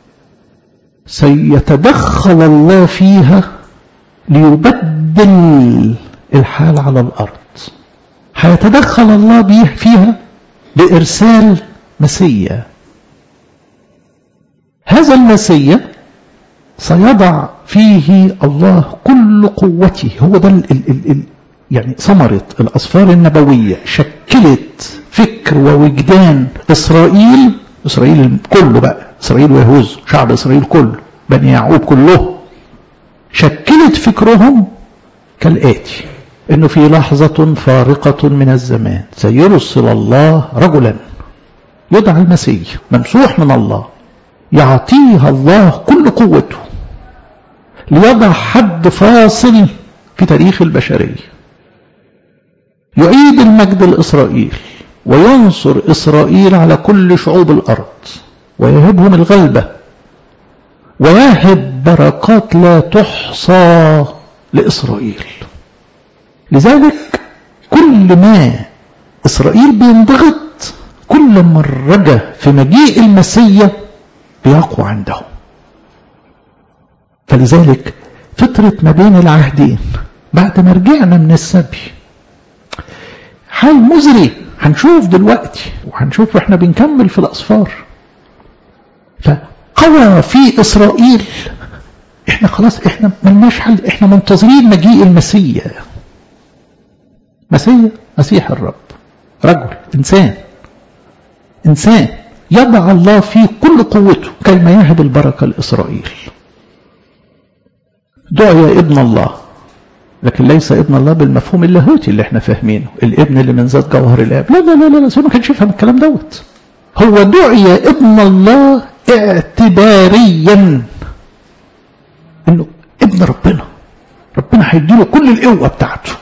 سيتدخل الله فيها ليبدل الحال على الأرض. هيتدخل الله فيها بإرسال مسيا. هذا المسيا سيضع فيه الله كل قوته. هو ده يعني ثمرة الأسفار النبوية، شكلت فكر ووجدان إسرائيل كله بقى، إسرائيل ويهوذا، شعب إسرائيل كله، بني يعقوب كله، شكلت فكرهم كالآتي: إنه في لحظة فارقة من الزمان سيرسل الله رجلا يدعى المسيح ممسوح من الله، يعطيها الله كل قوته ليضع حد فاصل في تاريخ البشرية، يعيد المجد لإسرائيل وينصر إسرائيل على كل شعوب الأرض ويهبهم الغلبة ويهب بركات لا تحصى لإسرائيل. لذلك كل ما إسرائيل بينضغط، كل ما الرجاء في مجيء المسيح بيقوى عندهم. فلذلك فترة ما بين العهدين بعد ما رجعنا من السبي حال مزري، هنشوف دلوقتي وهنشوف احنا بنكمل في الأسفار. فقوى في إسرائيل، احنا خلاص احنا ملناش حل، احنا منتظرين مجيء المسيح. مسيح الرب، رجل إنسان إنسان يضع الله فيه كل قوته كما يهب البركة لإسرائيل. دعي ابن الله، لكن ليس ابن الله بالمفهوم اللاهوتي اللي احنا فاهمينه، الابن اللي من ذات جوهر الاب. لا لا لا لا، ما كانش يفهم الكلام دوت. هو دعي ابن الله اعتباريا، انه ابن ربنا، ربنا هيديله كل القوه بتاعته.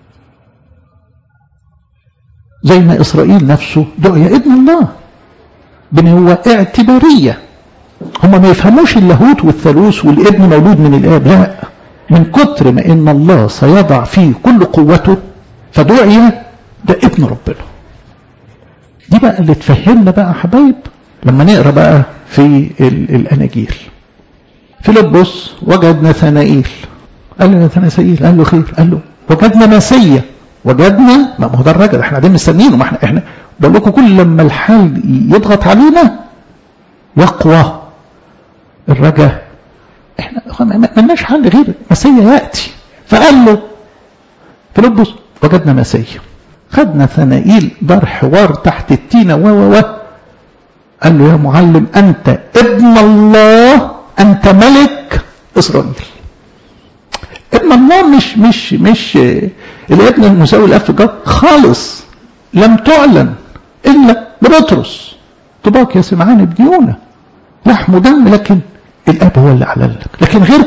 زي ما اسرائيل نفسه دعي ابن الله بنوة اعتباريه. هم ما يفهموش اللاهوت والثالوث والابن مولود من الاب، لا، من كتر ما ان الله سيضع فيه كل قوته فدعي ده ابن ربنا. دي بقى اللي تفهمنا بقى حبايب لما نقرا بقى في الاناجيل. فيلبس وجد نثنائيل، قال له نثنائيل، قال له خير، قال له وجدنا مسيا، وجدنا، ما هو ده الراجل احنا قاعدين مستنيينه، ما احنا بقول لكم كل لما الحال يضغط علينا يقوى الرجاء، احنا ما لناش حل غير مسيا ياتي. فقال له فيلبس وجدنا مسيا. خد نثنائيل دار حوار تحت التينه قال له يا معلم انت ابن الله، انت ملك اسرائيل. ابن الله مش الابن المساوي الاب في الجوهر خالص، لم تعلن الا ببطرس. طباق يا سمعان ابن يونا لحم ودم، لكن الاب هو اللي اعلن لك. لكن غير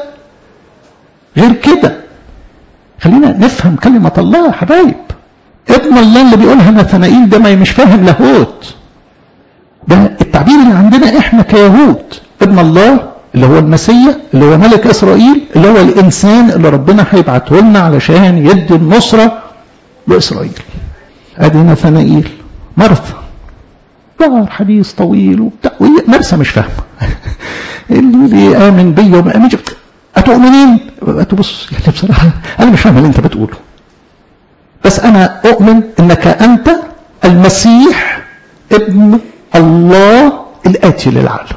كده خلينا نفهم كلمه الله يا حبايب. ابن الله اللي بيقولها نثنائيل ده ما مش فاهم لاهوت، ده التعبير اللي عندنا احنا كيهود. ابن الله اللي هو المسيح، اللي هو ملك اسرائيل، اللي هو الانسان اللي ربنا هيبعته لنا علشان يدي النصره لاسرائيل. ادي نثنائيل. مرثا ظهر حديث طويل وبتاع، مرثا مش فاهمه اللي امن بيا وما امنش اتؤمنين؟ بص يعني بصراحه انا مش فاهم اللي انت بتقوله، بس انا اؤمن انك انت المسيح ابن الله الاتي للعالم.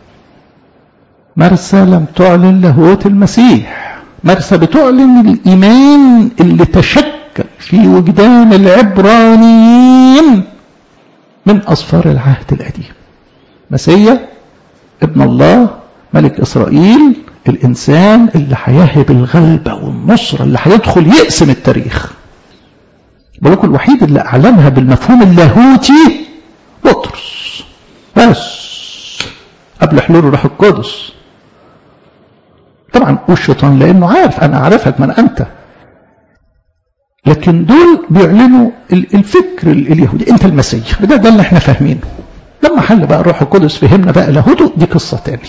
مرثا لم تعلن لاهوت المسيح، مرثا بتعلن الايمان اللي تشكل في وجدان العبرانيين من اسفار العهد القديم. مسيا ابن الله ملك اسرائيل، الانسان اللي هيهب الغلبه والنصره، اللي هيدخل يقسم التاريخ. بقولكم الوحيد اللي اعلنها بالمفهوم اللاهوتي بطرس، بس قبل حلول الروح القدس. طبعا والشيطان لانه عارف انا اعرفك من انت، لكن دول بيعلنوا الفكر اليهودي، انت المسيح. ده اللي احنا فاهمينه. لما حل بقى الروح القدس فهمنا بقى لاهوته، دي قصه تاني.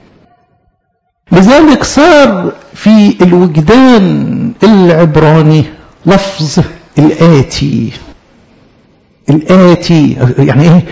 لذلك صار في الوجدان العبراني لفظ الآتي. يعني ايه؟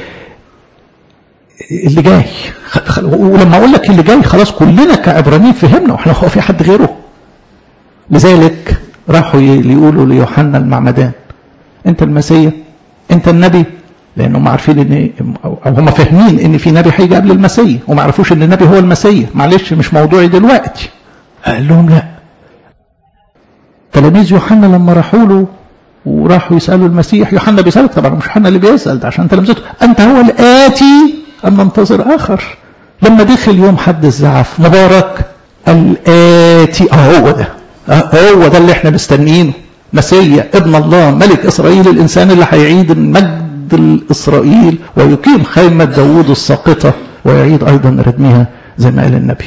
اللي جاي. ولما اقول لك اللي جاي خلاص كلنا كعبرانيين فهمنا، واحنا هو في حد غيره. لذلك راحوا يقولوا ليوحنا المعمدان انت المسيح، انت النبي، لانهم عارفين ان او هم فاهمين ان في نبي هيجي قبل المسيح، وما عرفوش ان النبي هو المسيح. معلش مش موضوعي دلوقتي. قال لهم لا. تلاميذ يوحنا لما راحوا له وراحوا يسالوا المسيح، يوحنا بيسالك طبعا، مش يوحنا اللي بيسال، ده عشان تلامذته، انت هو الاتي ام ننتظر اخر؟ لما دخل يوم حد الزعف مبارك الاتي، هو ده اللي احنا مستنيينه. مسيح ابن الله ملك اسرائيل، الانسان اللي هيعيد المجد الإسرائيل ويقيم خيمة داود الساقطة ويعيد أيضا ردمها زي ما قال النبي.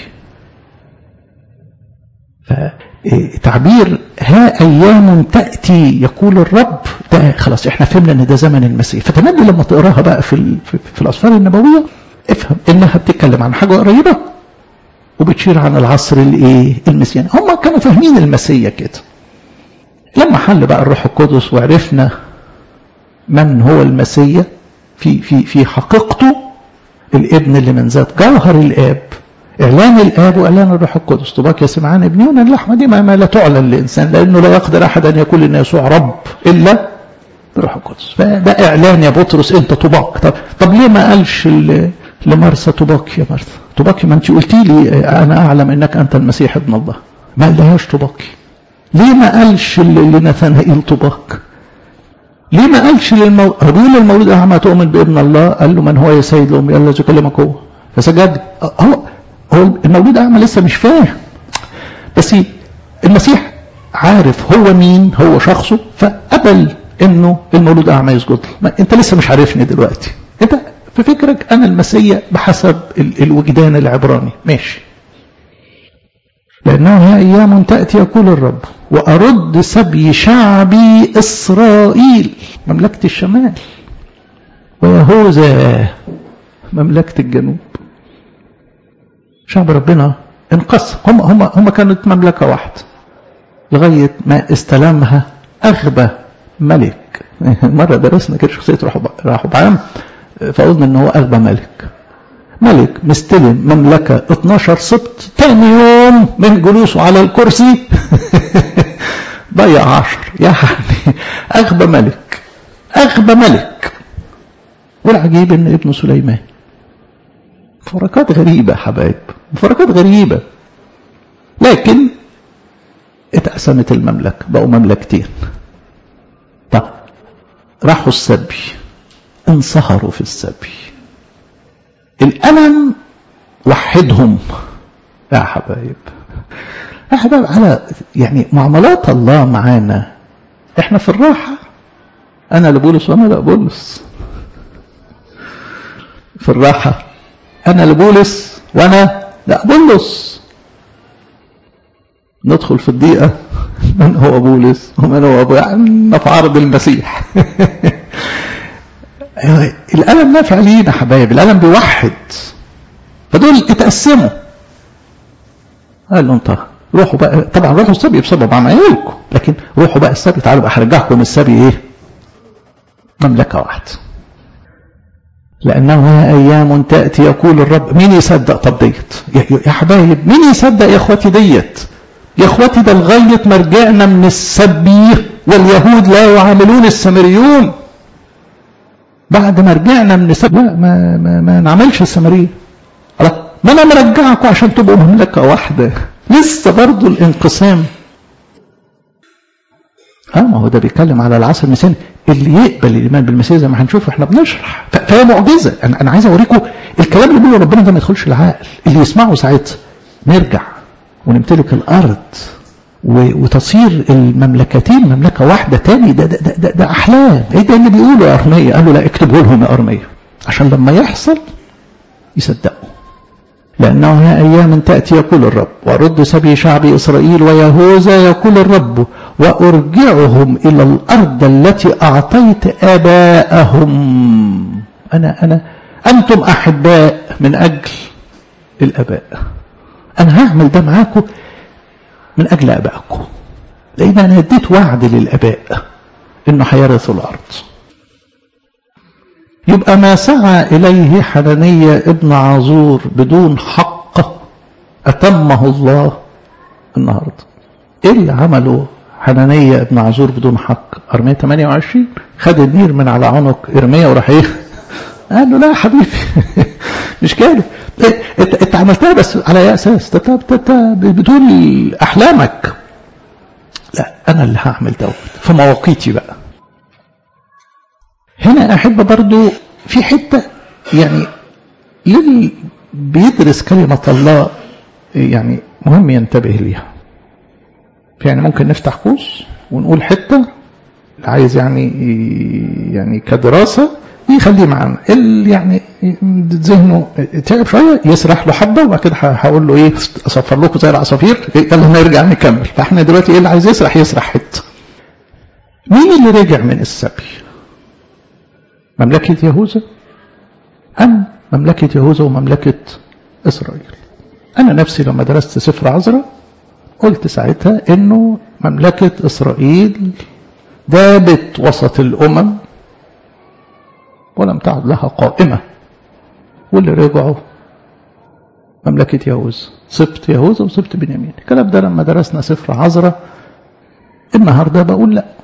فتعبير ها أيام تأتي يقول الرب، ده خلاص احنا فهمنا ان ده زمن المسيح. فتمني لما تقراها بقى في الأسفار النبوية افهم انها بتتكلم عن حاجة قريبة وبتشير عن العصر المسياني. هم كانوا فاهمين المسيح كده. لما حل بقى الروح القدس وعرفنا من هو المسيح في حقيقته، الابن اللي من ذات جوهر الاب، اعلان الاب واعلان الروح القدس. طباق يا سمعان ابن يونا اللحمه دي ما لا تعلن لانسان، لانه لا يقدر احد ان يقول ان يسوع رب الا بالروح القدس. فده اعلان يا بطرس انت طباق. طب ليه ما قالش لمرثا طباق يا مرثا؟ طباق ما انت قلتي لي انا اعلم انك انت المسيح ابن الله، ما قالهاش طباق. ليه ما قالش لنثنائيل طباق؟ ليه ما قالش بيقول المولود أعمى تؤمن بابن الله؟ قال له من هو يا سيد الأمي؟ قال له يكلمك هو. فسجد. هو المولود أعمى لسه مش فاهم، بس المسيح عارف هو مين، هو شخصه، فقبل انه المولود أعمى يسجد له. انت لسه مش عارفني دلوقتي، انت في فكرك انا المسيح بحسب الوجدان العبراني، ماشي. لأنه أيام تأتي يقول الرب وأرد سبي شعبي إسرائيل مملكة الشمال ويهوذا مملكة الجنوب. شعب ربنا انقسم، هم كانت مملكة واحدة لغاية ما استلمها أغبى ملك. مرة درسنا كده شخصية رحبعام فقلنا إن هو أغبى ملك مستلم مملكة 12 سبط، تاني يوم من جلوسه على الكرسي ضيع 10. يعني أغبى ملك. والعجيب إن ابن سليمان. مفارقات غريبة حبايب، مفارقات غريبة. لكن اتقسمت المملكة، بقوا مملكتين. طب راحوا السبي، انصهروا في السبي، الألم وحدهم. يا حبايب على يعني معاملات الله معانا. احنا في الراحة انا لبولس وانا لا بولس، في الراحة انا لبولس وانا لا بولس. ندخل في الضيقة من هو بولس ومن هو ابو، يعني في عرض المسيح. الألم نافع لينا حبايب، الألم بيوحد. فدول اتقسموا، قال له انت روحوا بقى، طبعا روحوا السبي بسبب عمايلكم، لكن روحوا بقى السبي، تعالوا بقى هرجعكم السبي ايه؟ مملكة واحدة. لأنها أيام تأتي يقول الرب. مين يصدق؟ طب ديت يا حبايب، مين يصدق يا اخواتي ديت؟ يا اخواتي ده لغاية ما رجعنا من السبي واليهود لا يعاملون السامريون. بعد ما رجعنا من السبي لا ما نعملش السامريين. ما انا مرجعكم عشان تبقوا مملكة واحدة. لسه برضو الانقسام. ما هو ده بيتكلم على العصر المثالي اللي يقبل الايمان بالمسيح زي ما هنشوف احنا بنشرح. فهي معجزه. انا عايز اوريكم الكلام اللي بيقوله ربنا ده ما يدخلش العقل. اللي يسمعه ساعتها نرجع ونمتلك الارض وتصير المملكتين مملكه واحده تاني. ده احلام. ايه ده اللي بيقوله يا ارميه؟ قال له لا اكتبه لهم يا ارميه عشان لما يحصل يصدقوا. لأنه أيام تأتي يقول الرب وأرد سبي شعبي إسرائيل ويهوذا يقول الرب وأرجعهم إلى الأرض التي أعطيت آباءهم. أنتم أحباء من أجل الآباء. أنا هعمل ده معاكم من أجل آبائكم، لأن أنا اديت وعد للآباء إنه هيرثوا الأرض. يبقى ما سعى إليه حنانية ابن عازور بدون حق أتمه الله النهاردة. إيه اللي عمله حنانية ابن عازور بدون حق؟ أرمية 28 خد النير من على عنق إرميا وراح إيه؟ قال له لا يا حبيبي مش كده، أنت عملتها بس على أي أساس؟ بدون أحلامك. لا أنا اللي هعمل دوت في مواقيتي بقى. هنا أحب برضو في حتة يعني للي بيدرس كلمة الله يعني مهم ينتبه ليها. يعني ممكن نفتح قوس ونقول حتة عايز يعني كدراسة يخليه معانا. اللي يعني ذهنه تعب شوية يسرح له حبة وبعد كده هقول له ايه اصفر لكم زي العصافير يلا نرجع نكمل. فاحنا دلوقتي ايه اللي عايز يسرح حتة. مين اللي رجع من السبي؟ مملكة يهوذا أم مملكة يهوذا ومملكة إسرائيل؟ أنا نفسي لما درست سفر عزرا قلت ساعتها إنه مملكة إسرائيل دابت وسط الأمم ولم تعد لها قائمة، واللي رجعوا مملكة يهوذا، سبط يهوذا وسبط بنيامين. الكلام ده لما درسنا سفر عزرا. النهارده بقول لا،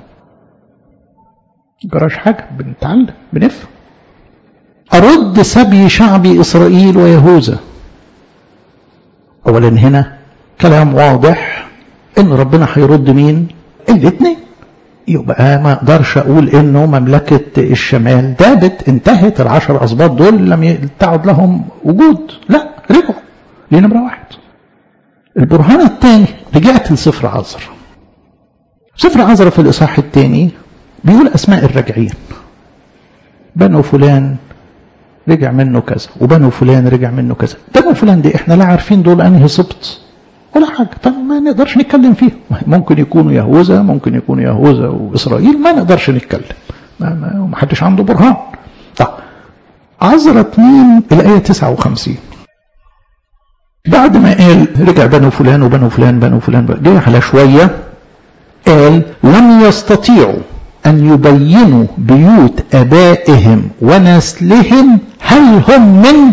جراش حاجة، بنتعلم بنفهم. أرد سبي شعبي إسرائيل ويهوذا. أولا هنا كلام واضح إن ربنا هيرد مين؟ الاثنين. يبقى ما اقدرش اقول انه مملكة الشمال دابت انتهت، 10 أسباط دول لم تعد لهم وجود، لا رجعوا لنمرة 1. البرهان الثاني رجعت لسفر عذرا. سفر عذرا في الإصحاح الثاني بيقول أسماء الراجعين، بنو فلان رجع منه كذا، وبنو فلان رجع منه كذا. بنو فلان دي احنا لا عارفين دول انهي سبط ولا حاجة، فما نقدرش نتكلم فيه. ممكن يكونوا يهوذا، ممكن يكونوا يهوذا وإسرائيل، ما نقدرش نتكلم، ما حدش عنده برهان. طيب عذرا 2 الآية 59 بعد ما قال رجع بنو فلان وبنو فلان بنو فلان، جه على شوية قال لم يستطيعوا أن يبينوا بيوت آبائهم ونسلهم هل هم من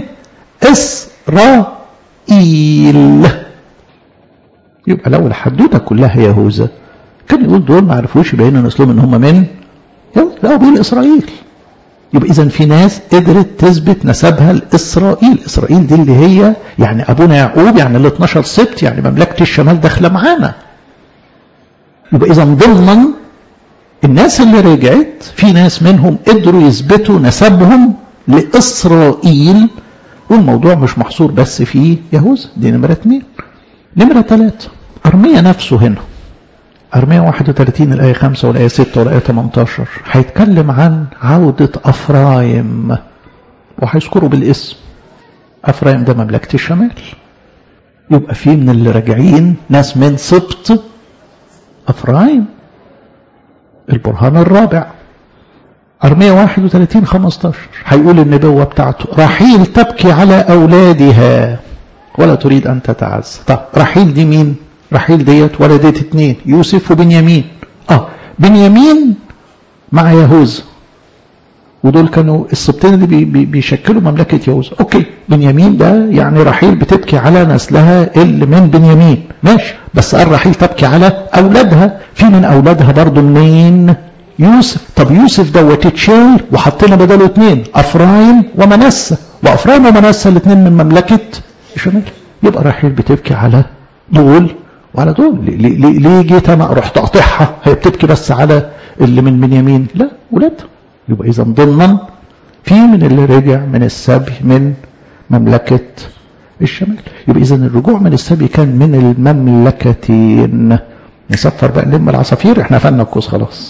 إسرائيل. يبقى لو الحدوته كلها يهوذا كان يقول دول ما عرفوش يبينوا نسلهم ان هم من يهوذا، لا بيقول اسرائيل. يبقى اذا في ناس قدرت تثبت نسبها لاسرائيل. اسرائيل دي اللي هي يعني ابونا يعقوب، يعني ال 12 سبت، يعني مملكه الشمال داخله معانا. يبقى اذا ضمن الناس اللي رجعت في ناس منهم قدروا يثبتوا نسبهم لاسرائيل، والموضوع مش محصور بس في يهوذا. دي نمره 2. نمرة 3 أرميا نفسه هنا، أرميا 31 الآية 5 والآية 6 والآية 18 هيتكلم عن عودة أفرايم، وهيذكروا بالاسم. أفرايم ده مملكة الشمال. يبقى في من اللي راجعين ناس من سبط أفرايم. البرهان الرابع أرميا 31 15 هيقول النبوة بتاعته رحيل تبكي على أولادها ولا تريد أن تتعز. طب رحيل دي مين؟ رحيل ديت ولدت 2 يوسف وبنيامين. بنيامين مع يهوذا، ودول كانوا السبطين اللي بيشكلوا مملكة يهوذا. اوكي، بنيامين ده يعني رحيل بتبكي على نسلها اللي من بنيامين، ماشي، بس قال رحيل تبكي على أولادها. في من أولادها برضو منين؟ يوسف. طب يوسف دوت اتشال وحطينا بداله 2 أفرايم ومنسى، وأفرايم ومنسى الاثنين من مملكة الشمال. يبقى رحيل بتبكي على دول وعلى دول. ليه جيت انا رحت اقطعها؟ هي بتبكي بس على اللي من بنيامين؟ لا، ولادها. يبقى اذا ضمن في من اللي رجع من السبي من مملكة الشمال. يبقى اذا الرجوع من السبي كان من المملكتين. نسفر بقى نلم العصافير، احنا فلنا الكوس خلاص.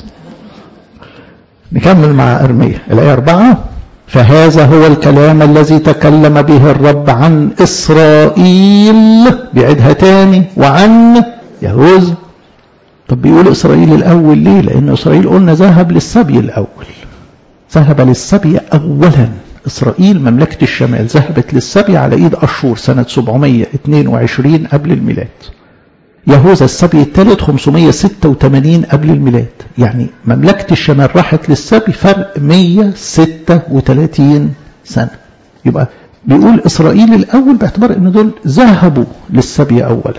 نكمل مع أرميا الآية 4 فهذا هو الكلام الذي تكلم به الرب عن إسرائيل، بيعيدها تاني، وعن يهوذا. طب بيقول إسرائيل الأول ليه؟ لأن إسرائيل قلنا ذهب للسبي الأول، ذهب للسبي أولا. إسرائيل مملكة الشمال ذهبت للسبي على إيد أشور سنة 722 قبل الميلاد. يهوذا السبي الثالث 586 قبل الميلاد. يعني مملكة الشمال راحت للسبي فرق 136 سنة. يبقى بيقول إسرائيل الأول باعتبار أن دول ذهبوا للسبي أولا.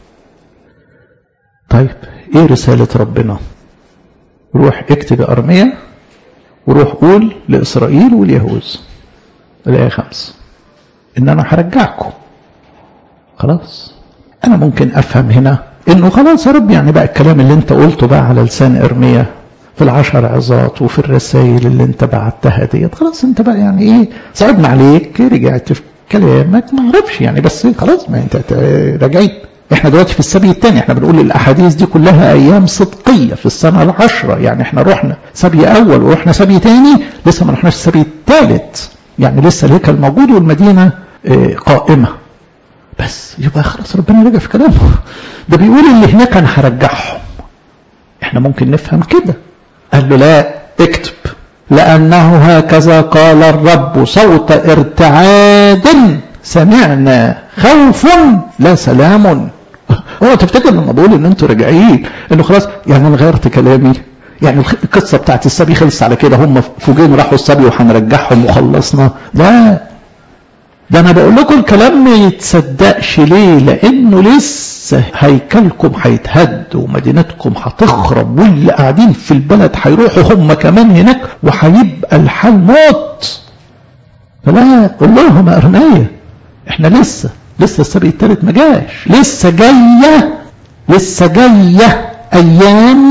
طيب إيه رسالة ربنا؟ روح اكتب أرميا وروح قول لإسرائيل واليهوذ الآية 5 إن أنا هرجعكم. خلاص أنا ممكن أفهم هنا إنه خلاص يا رب، يعني بقى الكلام اللي أنت قلته بقى على لسان إرميا في ال10 عظات وفي الرسائل اللي أنت بعتها ديت، خلاص أنت بقى يعني إيه صعبنا عليك، رجعت في كلامك، ما أعرفش يعني، بس خلاص ما أنت راجعين. إحنا دلوقتي في السبي الثاني، إحنا بنقول الأحاديث دي كلها أيام صدقية في السنة ال10. يعني إحنا رحنا سبي أول ورحنا سبي ثاني، لسه ما رحناش السبي الثالث، يعني لسه الهيكل موجود والمدينة قائمة. بس يبقى خلاص ربنا رجع في كلامه. ده بيقول اللي هناك انا هرجعهم. احنا ممكن نفهم كده. قال له لا، اكتب لانه هكذا قال الرب صوت ارتعاد سمعنا، خوف لا سلام. هو تفتكر لما بقول ان انتوا راجعين انه خلاص يعني انا غيرت كلامي؟ يعني القصه بتاعت السبي خلص على كده، هم فوجين راحوا السبي وهنرجعهم وخلصنا؟ لا، ده انا بقول لكم الكلام ما يتصدقش. ليه؟ لانه لسه هيكلكم هيتهد ومدينتكم هتخرب، واللي قاعدين في البلد هيروحوا هم كمان هناك، وهيبقى الحال موت. فلا، قول لهم يا ارميا احنا لسه السبي الثالث ما جاش، لسه جايه ايام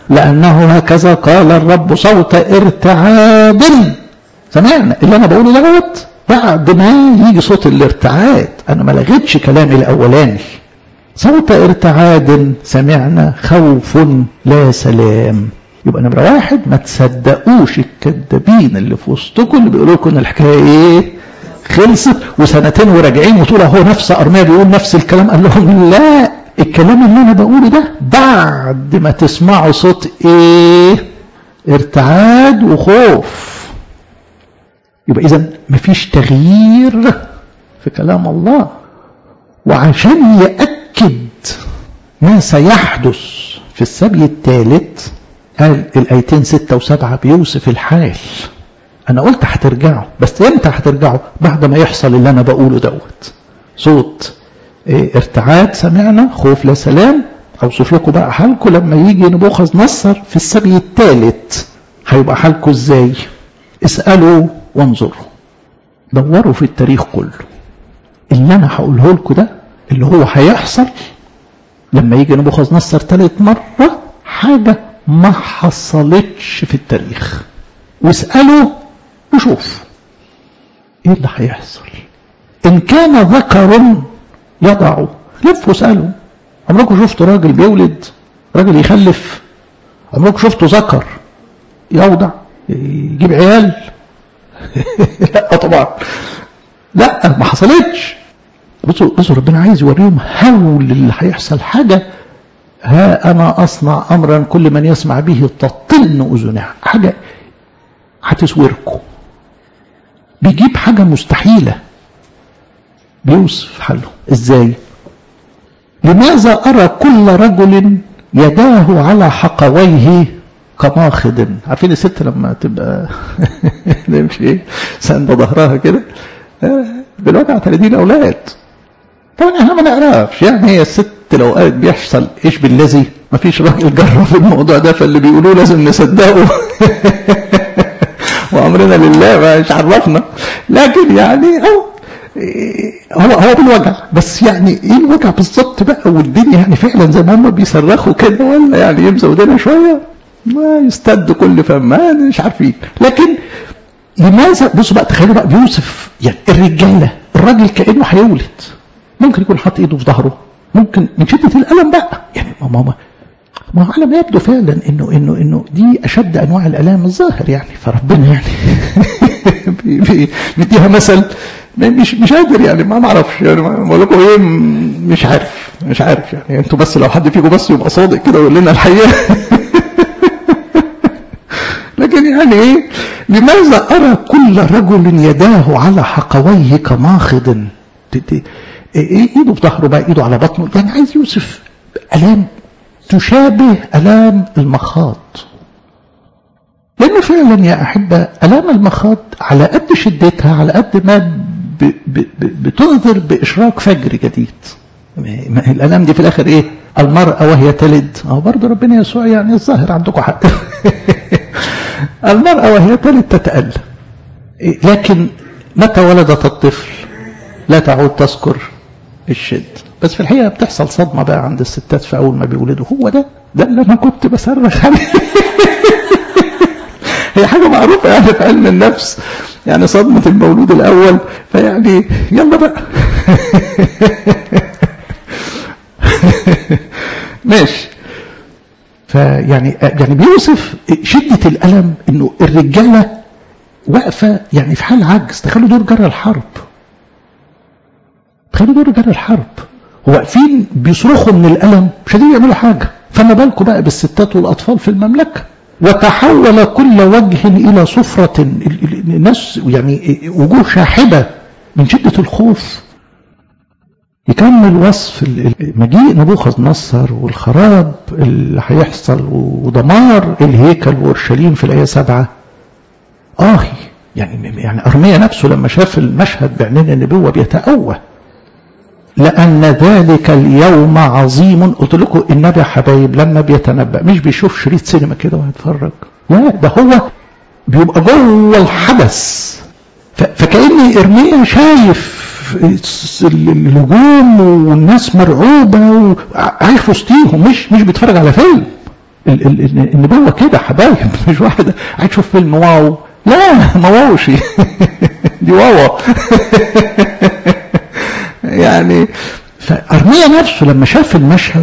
لأنه هكذا قال الرب صوت ارتعاد سمعنا. اللي أنا بقوله دوت بعد ما يجي صوت الارتعاد، أنا ما لغيتش كلامي الأولاني. صوت ارتعاد سمعنا، خوف لا سلام. يبقى نمرة واحد، ما تصدقوش الكذابين اللي في وسطكم اللي بيقولوا لكم الحكاية ايه خلصت وسنتين وراجعين وتقول هو نفس أرميا بيقول نفس الكلام. قال لهم لا، الكلام اللي انا بقوله ده بعد ما تسمعوا صوت ايه ارتعاد وخوف. يبقى اذا مفيش تغيير في كلام الله. وعشان يأكد ما سيحدث في السبي الثالث قال الآيتين 6 و7 بيوصف الحال. أنا قلت هترجعوا، بس امتى هترجعوا؟ بعد ما يحصل اللي أنا بقوله دوت. صوت ارتعاد سمعنا، خوف لا سلام. أوصف لكم بقى حالكم لما يجي نبوخذ نصر في السبي الثالث هيبقى حالكم ازاي. اسألوا وانظروا، دوروا في التاريخ كله. اللي أنا هقوله لكم ده اللي هو هيحصل لما يجي نبوخذ نصر ثالث مرة، حاجة ما حصلتش في التاريخ. واسألوا وشوفوا ايه اللي هيحصل. ان كان ذكر يضع، لفوا اسألوا. عمركم شفتوا راجل بيولد، راجل يخلف؟ عمركم شفتوا ذكر يوضع يجيب عيال؟ لا طبعا، لا ما حصلتش. بصوا ربنا عايز يوريهم هول اللي هيحصل. حاجة ها أنا أصنع أمرا كل من يسمع به تطلن أذنه. حاجة هتسوركم. بيجيب حاجة مستحيلة بيوصف حاله ازاي. لماذا أرى كل رجل يداه على حقويه كماخض؟ عارفين الست لما تبقى مش ايه سند ظهرها كده بالوجع 30 أولاد. طبعا احنا ما نعرفش يعني هي الست لو قالت بيحصل ايش بالذي، ما فيش راجل جرب الموضوع ده، فاللي بيقولوه لازم نصدقه وامرنا لله مش عرفنا. لكن يعني هو بالوجع، بس يعني ايه الوجع بالظبط بقى والدنيا يعني فعلا زي ما هم بيصرخوا كده، ولا يعني يمسوا ايدينا شويه ما يستد كل فمان مش عارفين. لكن لماذا؟ بصوا بقى تخيلوا بقى بيوصف يعني الرجاله، الراجل كانه هيولد ممكن يكون حاطط ايده في ظهره، ممكن من شده الالم بقى يعني ما هو على ما يبدو فعلا انه دي اشد انواع الالام الظاهر يعني. فربنا يعني مديها مثل مش قادر يعني ما اعرفش يعني بقول لكم ايه مش عارف يعني انتوا بس لو حد فيكم بس يبقى صادق كده ويقول لنا الحقيقه. لكن يعني ايه لماذا ارى كل رجل يداه على حقويه كماخض؟ ايده في ظهره بقى، ايده على بطنه، يعني عايز يوصف الام تشابه الام المخاط. لأن فعلا يا أحبة ألام المخاض على قد شدتها على قد ما بتنذر بإشراق فجر جديد. الألام دي في الآخر إيه؟ المرأة وهي تلد. برضو ربنا يسوع يعني الظاهر عندكم حق. المرأة وهي تلد تتألم، لكن متى ولدت الطفل لا تعود تذكر الشد. بس في الحقيقة بتحصل صدمة بقى عند الستات في أول ما بيولدوا. هو ده اللي أنا كنت بصرخ عليه. هي حاجة معروفة يعني في علم النفس، يعني صدمة المولود الأول، فيعني يلا بقى. ماشي. فيعني بيوصف شدة الألم إنه الرجالة واقفة يعني في حال عجز. تخيلوا دور جرى الحرب، واقفين بيصرخوا من الألم مش قادرين يعملوا حاجة. فما بالكم بقى بالستات والأطفال في المملكة. وتحول كل وجه إلى صفرة، الناس يعني وجوه شاحبة من شدة الخوف. يكمل وصف مجيء نبوخذ نصر والخراب اللي هيحصل ودمار الهيكل وأورشليم في الآية 7. يعني أرميا نفسه لما شاف المشهد بعينين النبوة بيتأوه. لأن ذلك اليوم عظيم. قلت لكم النبي حبايب لما بيتنبأ مش بيشوف شريط سينما كده ويتفرج، لا ده هو بيبقى جوه الحدث. فكأن إرميا شايف الهجوم والناس مرعوبة وعايش وسطيهم، مش بيتفرج على فيلم، النبوة كده حبايب، مش واحد قاعد يشوف فيلم واو، لا ما واوش دي واوا يعني. فأرميا نفسه لما شاف المشهد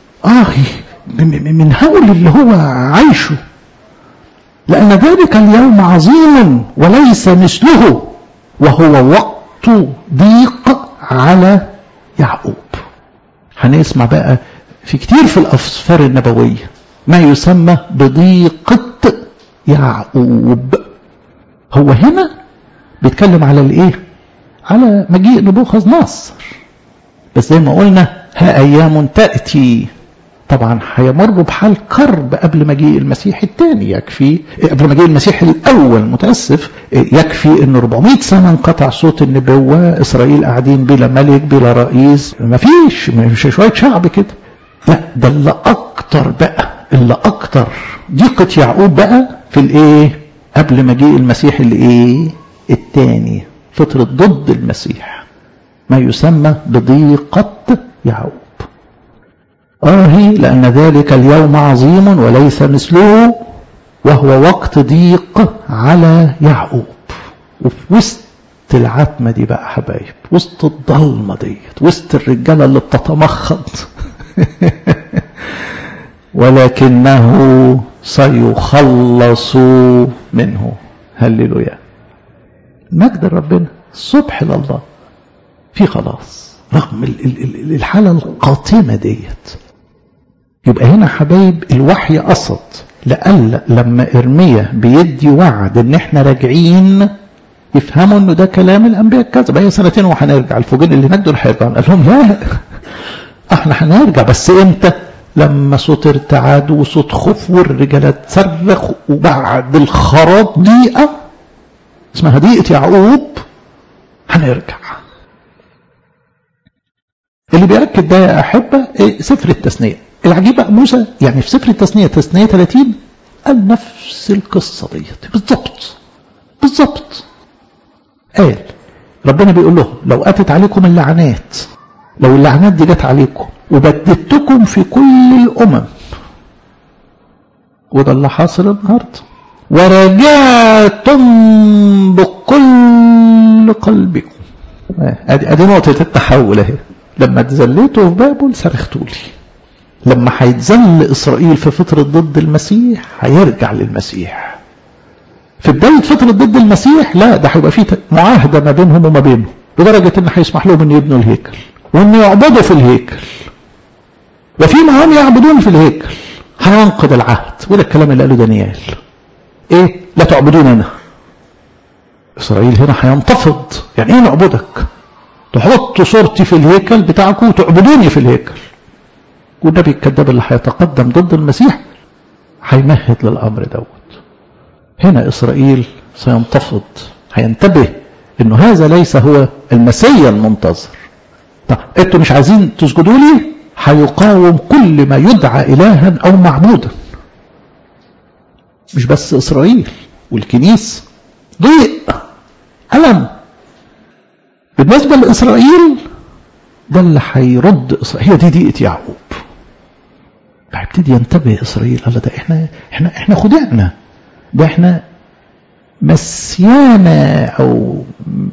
من هول اللي هو عايشه، لأن ذلك اليوم عظيم وليس مثله، وهو وقت ضيق على يعقوب. هنسمع بقى في كتير في الأسفار النبوية ما يسمى بضيقة يعقوب. هو هنا بيتكلم على الايه؟ على مجيء نبوخذ نصر. بس زي ما قلنا ها أيام تأتي، طبعا هيمر بحال كرب قبل مجيء المسيح الثاني، يكفي قبل مجيء المسيح الأول متأسف، يكفي ان 400 سنة انقطع صوت النبوة، إسرائيل قاعدين بلا ملك بلا رئيس، مفيش شوية شعب كده. لا ده اللي أكتر بقى، اللي أكتر ضيقة يعقوب بقى في الايه؟ قبل مجيء المسيح الايه؟ الثاني، فترة ضد المسيح، ما يسمى بضيقة يعقوب. لأن ذلك اليوم عظيم وليس مثله، وهو وقت ضيق على يعقوب. وفي وسط العتمة دي بقى حبايب، وسط الضلمة ديت، وسط الرجالة اللي بتتمخض ولكنه سيخلص منه. هللويا، مجد ربنا، الصبح لله في خلاص رغم الحالة القاتمة ديت. يبقى هنا حبايب الوحي قصد لألا لما إرميا بيدي وعد ان احنا راجعين يفهموا انه ده كلام الانبياء كذا، بقى 2 سنين وهنرجع. الفوجين اللي هناك دول هيرجعوا، قال لهم لا احنا هنرجع، بس امتى؟ لما صوت ارتعاد وصوت خوف والرجاله تصرخ، وبعد الخراب ضيقه اسمها ضيقه يعقوب هنرجع. اللي بيأكد ده يا أحبة سفر التثنية. العجيب بقى موسى يعني في سفر التثنية، تثنية 30 قال نفس القصة ديت بالضبط. قال ربنا بيقول لهم لو أتت عليكم اللعنات، لو اللعنات دي جت عليكم وبددتكم في كل الأمم، وده اللي حاصل النهارده، ورجعتم بكل قلبكم. ادي نقطة التحول اهي. لما اتذليتوا في بابل صرختوا لي، لما هيتذل اسرائيل في فترة ضد المسيح هيرجع للمسيح. في بداية فترة ضد المسيح لا، ده هيبقى فيه معاهدة ما بينهم وما بينه، لدرجة ان هيسمح لهم ان يبنوا الهيكل وان يعبدوا في الهيكل، وفيما هم يعبدون في الهيكل هينقض العهد. وده الكلام اللي قاله دانيال، ايه؟ لا تعبدون انا. اسرائيل هنا هينتفض. يعني ايه نعبدك؟ تحطوا صورتي في الهيكل بتاعكم وتعبدوني في الهيكل. والنبي الكذاب اللي هيتقدم ضد المسيح هيمهد للامر دوت. هنا اسرائيل سينتفض، هينتبه انه هذا ليس هو المسيا المنتظر. طب انتوا مش عايزين تسجدوا لي؟ هيقاوم كل ما يدعى الها او معبودا. مش بس اسرائيل والكنيسه، ضيق ألم بالنسبة لإسرائيل، ده اللي هيرد إسرائيل. هي دي ضيقة يعقوب. هيبتدي ينتبه إسرائيل، الله ده احنا خدعنا، ده احنا مسيانا او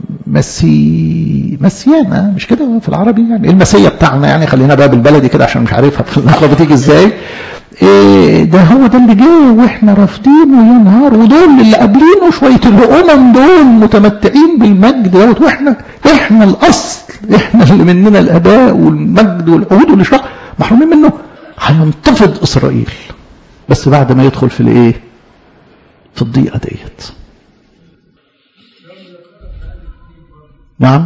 مسيانا، مش كده في العربي يعني المسيا بتاعنا، يعني خلينا بقى بالبلدي كده عشان مش عارفها في اللغة بتيجي ازاي. ده هو ده اللي جه واحنا رافضينه يا نهار، ودول اللي قابلينه شويه الامم دول متمتعين بالمجد دوت، واحنا الاصل، احنا اللي مننا الاباء والمجد والعهود والاشراق محرومين منه. هينتفض اسرائيل بس بعد ما يدخل في الايه؟ في الضيقه ديت. نعم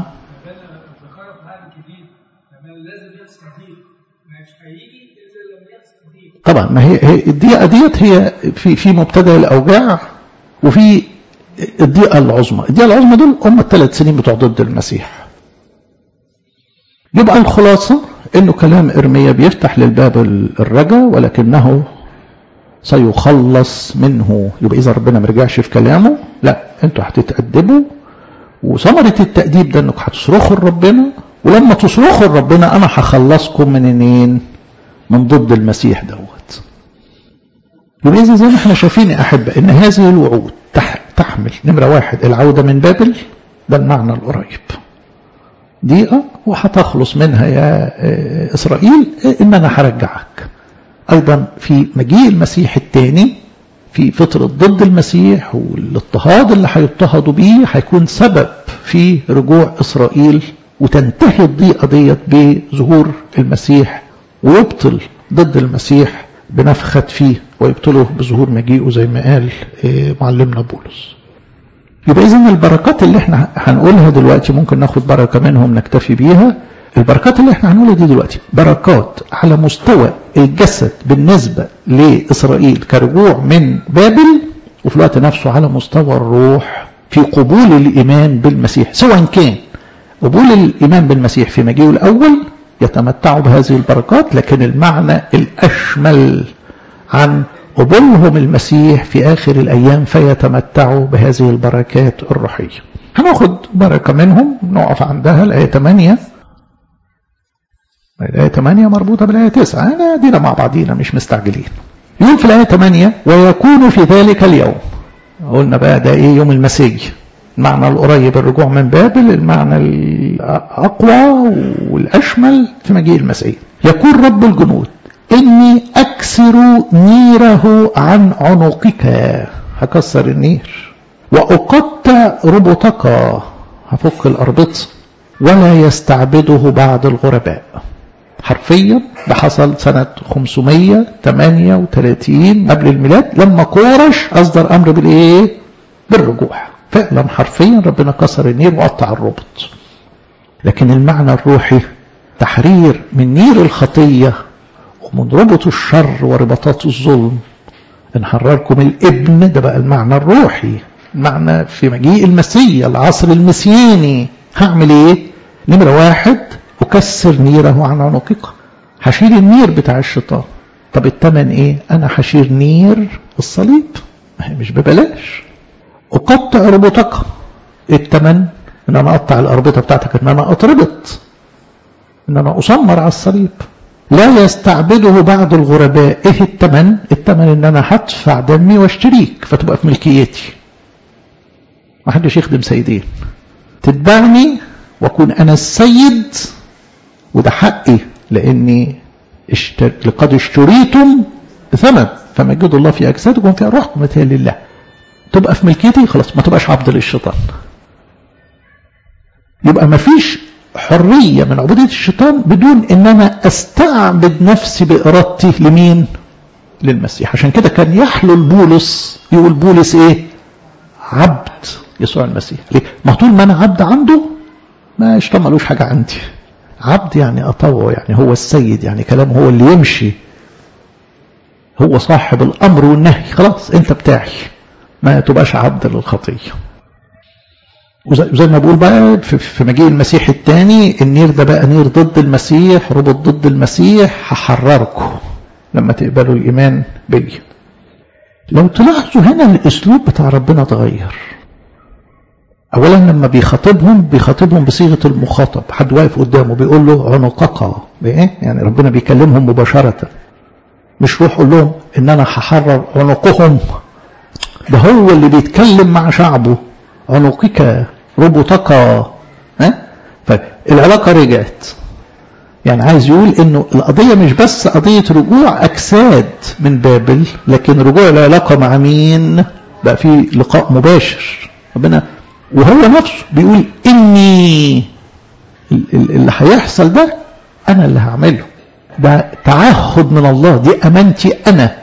طبعا، ما هي الضيقه ديت هي في مبتدا الاوجاع، وفي الضيقه العظمى. الضيقه العظمى دول هم ال3 سنين بتوع ضد المسيح. يبقى الخلاصه انه كلام ارميا بيفتح للباب الرجا، ولكنه سيخلص منه. يبقى اذا ربنا ما رجعش في كلامه، لا انتوا هتتأدبوا، وثمرة التأديب ده انك هتصرخوا لربنا، ولما تصرخوا لربنا انا هخلصكم منين؟ من ضد المسيح دوت. يبقى إذا زي ما احنا شايفين يا أحبة إن هذه الوعود تحمل نمرة 1 العودة من بابل، ده المعنى القريب، ضيقة وهتخلص منها يا إسرائيل إن أنا هرجعك. أيضا في مجيء المسيح الثاني في فترة ضد المسيح والاضطهاد اللي هيضطهدوا بيه هيكون سبب في رجوع إسرائيل، وتنتهي الضيقة ديت بظهور المسيح، ويبطل ضد المسيح بنفخة فيه ويبطله بظهور مجيئه زي ما قال معلمنا بولس. يبقى إذن البركات اللي احنا هنقولها دلوقتي ممكن ناخد بركة منهم نكتفي بيها. البركات اللي احنا هنقولها دي دلوقتي بركات على مستوى الجسد بالنسبة لإسرائيل كرجوع من بابل، وفي الوقت نفسه على مستوى الروح في قبول الإيمان بالمسيح. سواء كان قبول الإيمان بالمسيح في مجيئه الأول يتمتعوا بهذه البركات، لكن المعنى الأشمل عن قبولهم المسيح في آخر الأيام فيتمتعوا بهذه البركات الروحية. هناخد بركة منهم نقف عندها الآية 8. الآية 8 مربوطة بالآية 9، أنا دينا مع بعضينا مش مستعجلين. يقول في الآية 8 ويكون في ذلك اليوم، قلنا بقى ده إيه؟ يوم المسيح. المعنى القريب الرجوع من بابل، المعنى الأقوى والأشمل في مجيء المسيح. يقول رب الجنود إني أكسر نيره عن عنقك، هكسر النير، وأقطع ربطك، هفك الأربطة، ولا يستعبده بعد الغرباء. حرفيا ده حصل سنة 538 قبل الميلاد لما كورش أصدر أمر بالإيه؟ بالرجوع. فعلا حرفيا ربنا كسر النير وقطع الربط. لكن المعنى الروحي تحرير من نير الخطية ومن ربط الشر وربطات الظلم. إن حرركم الابن، ده بقى المعنى الروحي، المعنى في مجيء المسيح العصر المسياني. هعمل ايه؟ نمرة 1 أكسر نيره عن عنقك، هشيل النير بتاع الشيطان. طب الثمن ايه؟ أنا هشيل نير الصليب، مش ببلاش. أقطع ربطك، الثمن ان انا اقطع الاربطه بتاعتك، ان انا اتربط، ان انا اسمر على الصليب. لا يستعبده بعد الغرباء. ايه الثمن؟ الثمن ان انا هدفع دمي واشتريك فتبقى في ملكيتي، ما حدش يخدم سيدين، تتبعني واكون انا السيد، وده حقي لاني لقد اشتريتم بثمن فمجدوا الله في اجسادكم في ارواحكم مثال لله. تبقى في ملكيتي خلاص، ما تبقاش عبد للشيطان. يبقى ما فيش حرية من عبودية الشيطان بدون ان انا استعبد نفسي بارادتي لمين؟ للمسيح. عشان كده كان يحلل بولس، يقول بولس ايه؟ عبد يسوع المسيح. ليه؟ ما طول ما انا عبد عنده ما الشيطان مالوش حاجة عندي. عبد يعني اطوع، يعني هو السيد، يعني كلامه هو اللي يمشي، هو صاحب الامر والنهي. خلاص انت بتاعي، ما تبقاش عبد للخطية. وزي ما بقول بقى في مجيء المسيح الثاني، النير ده بقى نير ضد المسيح، ربط ضد المسيح، هحرركم لما تقبلوا الإيمان بي. لو تلاحظوا هنا الأسلوب بتاع ربنا اتغير. أولا لما بيخاطبهم بصيغة المخاطب، حد واقف قدامه بيقول له عنقك، بإيه؟ يعني ربنا بيكلمهم مباشرة، مش روح قول لهم إن أنا هحرر عنقهم، ده هو اللي بيتكلم مع شعبه. عنقك ربطك، فالعلاقة رجعت. يعني عايز يقول انه القضية مش بس قضية رجوع اجساد من بابل، لكن رجوع العلاقة مع مين؟ بقى في لقاء مباشر ربنا، وهو نفسه بيقول اني اللي هيحصل ده انا اللي هعمله. ده تعهد من الله، دي امانتي انا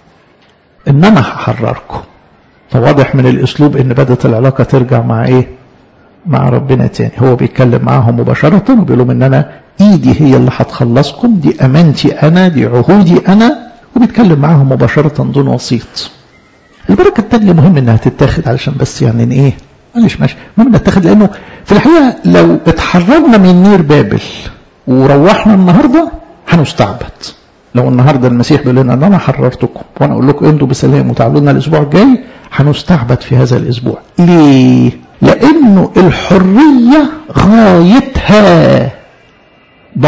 ان انا هحرركم. فواضح من الاسلوب ان بدت العلاقة ترجع مع ايه؟ مع ربنا تاني. هو بيتكلم معهم مباشرة وبيقول لهم ان انا ايدي هي اللي هتخلصكم، دي امانتي انا، دي عهودي انا، وبيتكلم معهم مباشرة دون وسيط. البركة التانية مهم انها تتاخد، علشان بس يعني ايه؟ معلش ماشي، مهم انها تتاخد، لانه في الحقيقة لو اتحررنا من نير بابل وروحنا النهاردة هنستعبد. لو النهاردة المسيح بيقول لنا ان انا حررتكم وانا اقول لكم امضوا بسلام وتعالوا لنا الاسبوع الجاي، هنستعبد في هذا الاسبوع. ليه؟ لانه الحرية غايتها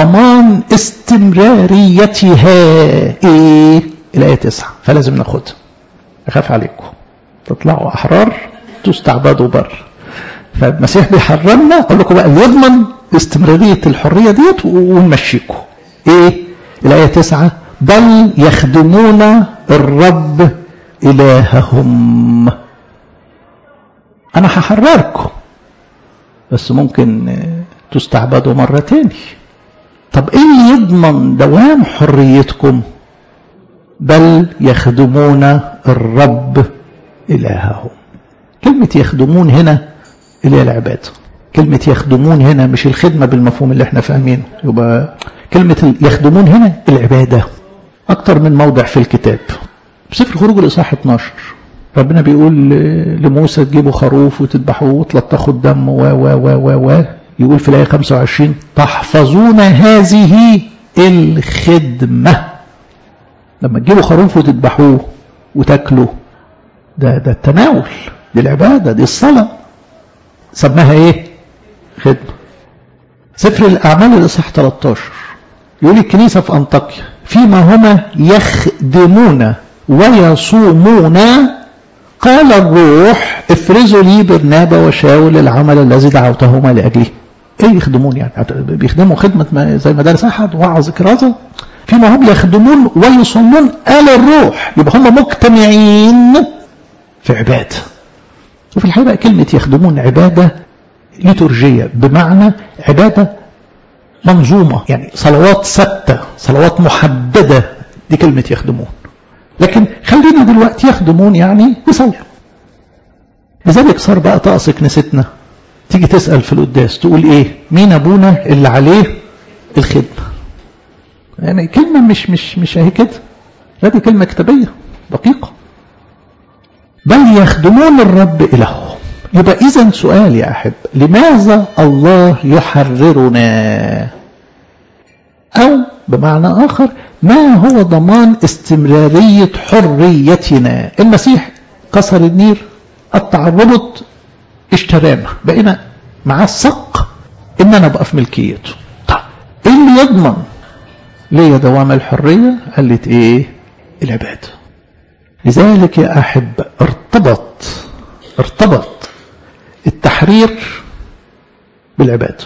ضمان استمراريتها. ايه؟ الآية 9، فلازم ناخدها. أخاف عليكم تطلعوا أحرار تستعبدوا بر. فالمسيح بيحررنا. أقول لكم بقى اللي يضمن استمرارية الحرية ديت ونمشيكم إيه؟ الآية 9 بل يخدمون الرب إلههم. أنا هحرركم بس ممكن تستعبدوا مرة تاني. طب إيه اللي يضمن دوام حريتكم؟ بل يخدمون الرب إلههم. كلمة يخدمون هنا اللي هي العبادة. كلمة يخدمون هنا مش الخدمة بالمفهوم اللي احنا فاهمينه، يبقى كلمة يخدمون هنا العبادة. أكتر من موضع في الكتاب. في سفر الخروج الإصحاح 12 ربنا بيقول لموسى تجيبوا خروف وتذبحوه وتلطخوا الدم و يقول في الآية 25 تحفظون هذه الخدمة. لما تجيبوا خروف وتذبحوه وتاكلوا ده التناول، دي العبادة، دي الصلاة. سماها ايه؟ خدمة. سفر الأعمال الإصحاح 13 يقول الكنيسة في أنطاكيا فيما هما يخدمون ويصومون قال الروح افرزوا لي برنابا وشاول العمل الذي دعوتهما لأجله. ايه يخدمون يعني؟ بيخدموا خدمة زي مدارس أحد وعظ كرازة. فيما هم يخدمون ويصومون قال الروح، يبقى هم مجتمعين في عبادة. وفي الحقيقة كلمة يخدمون عبادة ليتورجية، بمعنى عبادة منظومة، يعني صلوات ثابتة، صلوات محددة، دي كلمة يخدمون. لكن خلينا دلوقتي يخدمون يعني يصلوا. لذلك صار بقى طقس كنيستنا تيجي تسأل في القداس تقول ايه؟ مين ابونا اللي عليه الخدمة؟ يعني كلمة مش اهي كده، لا دي كلمة كتابية دقيقة. بل يخدمون الرب إلههم. يبقى إذن سؤال يا أحب، لماذا الله يحررنا؟ أو بمعنى آخر ما هو ضمان استمرارية حريتنا؟ المسيح كسر النير، قطع الربط، اشترانا، بقينا معاه الصق إن أنا أبقى في ملكيته. طيب إيه اللي يضمن ليه دوام الحرية؟ قالت إيه؟ العبادة. لذلك يا أحب ارتبط التحرير بالعبادة.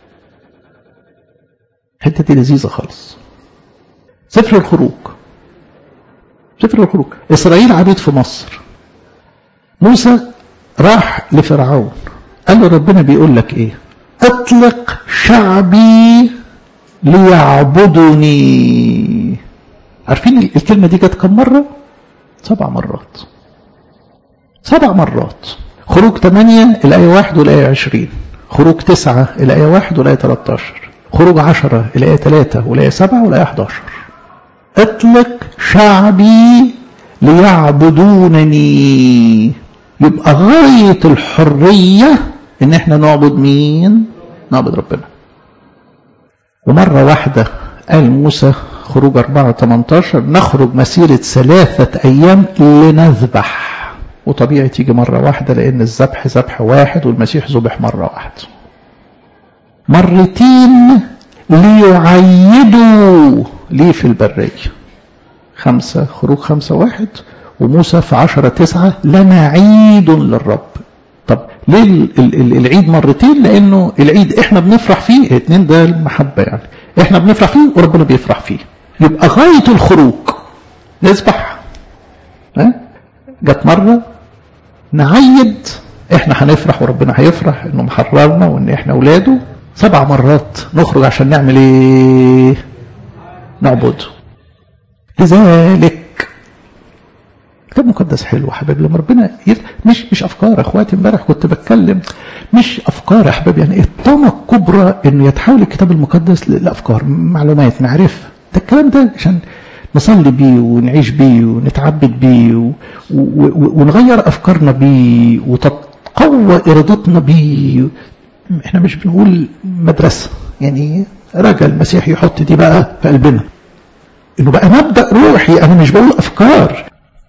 الحته دي لذيذة خالص. سفر الخروج إسرائيل عبيد في مصر. موسى راح لفرعون قال له ربنا بيقول لك إيه؟ أطلق شعبي ليعبدني. عارفين الكلمة دي جت كم مرة؟ 7 مرات. 7 مرات. خروج 8 الآية 1 والآية 20. خروج 9 الآية 1 والآية 13. خروج 10 الآية 3 والآية 7 والآية 11. اطلق شعبي ليعبدونني. يبقى غاية الحرية ان احنا نعبد مين؟ نعبد ربنا. ومرة واحدة قال موسى خروج 4-18 نخرج مسيرة 3 أيام لنذبح. وطبيعي تيجي مرة واحدة لأن الذبح ذبح واحد والمسيح ذبح مرة واحدة. مرتين ليعيدوا ليه في البرية. 5 خروج 5:1 وموسى في 10:9 لنا عيد للرب. طب ليه العيد مرتين؟ لأنه العيد احنا بنفرح فيه، 2 ده المحبة يعني، احنا بنفرح فيه وربنا بيفرح فيه. يبقى غاية الخروج نذبح، جت مرة نعيد احنا هنفرح وربنا هيفرح انه محررنا وان احنا اولاده. 7 مرات نخرج عشان نعمل ايه؟ نعبده. لذلك كتاب مقدس حلو حبايبي لما ربنا مش افكار. اخواتي امبارح كنت بتكلم مش افكار يا حبايبي، يعني الطامة الكبرى انه يتحول الكتاب المقدس لافكار، معلومات، معرفة. ده الكلام ده عشان نصلي بيه ونعيش بيه ونتعبد بيه ونغير افكارنا بيه وتتقوى ارادتنا بيه. احنا مش بنقول مدرسة، يعني رجل المسيح يحط دي بقى في قلبنا انه بقى مبدأ روحي. انا مش بقول افكار،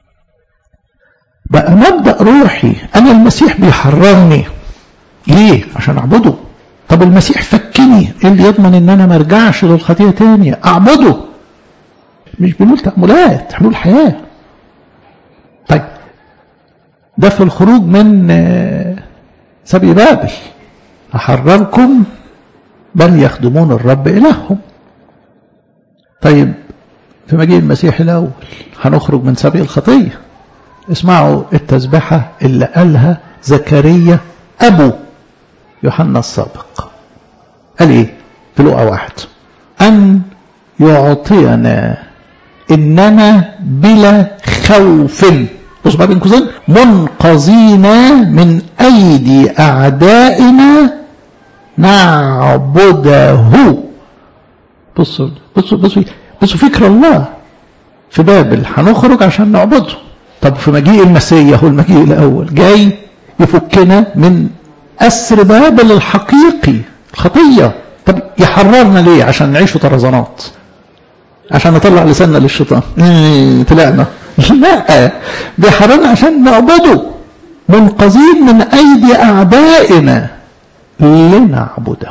بقى مبدأ روحي. انا المسيح بيحررني ليه؟ عشان اعبده. طب المسيح فكني، ايه اللي يضمن ان انا ما ارجعش للخطيئة تاني؟ اعبده. مش بنقول تأملات، بنقول حياة. طيب ده في الخروج من سبي بابل. أحرركم بل يخدمون الرب إلههم. طيب في مجيء المسيح الأول هنخرج من سبي الخطية. اسمعوا التسبحة اللي قالها زكريا أبو يوحنا السابق. قال إيه في لقا 1؟ أن يعطينا إننا بلا خوف، بص بقى بين قوسين، منقذين من أيدي أعدائنا نعبده. بصوا بصوا بصوا بصوا فكر الله. في بابل هنخرج عشان نعبده. طب في مجيء المسيح هو المجيء الأول جاي يفكنا من أسر بابل الحقيقي الخطية. طب يحررنا ليه؟ عشان نعيش في طرزانات، عشان نطلع لساننا للشيطان طلعنا. لا، بيحررنا عشان نعبده، منقذين من أيدي أعدائنا لنعبده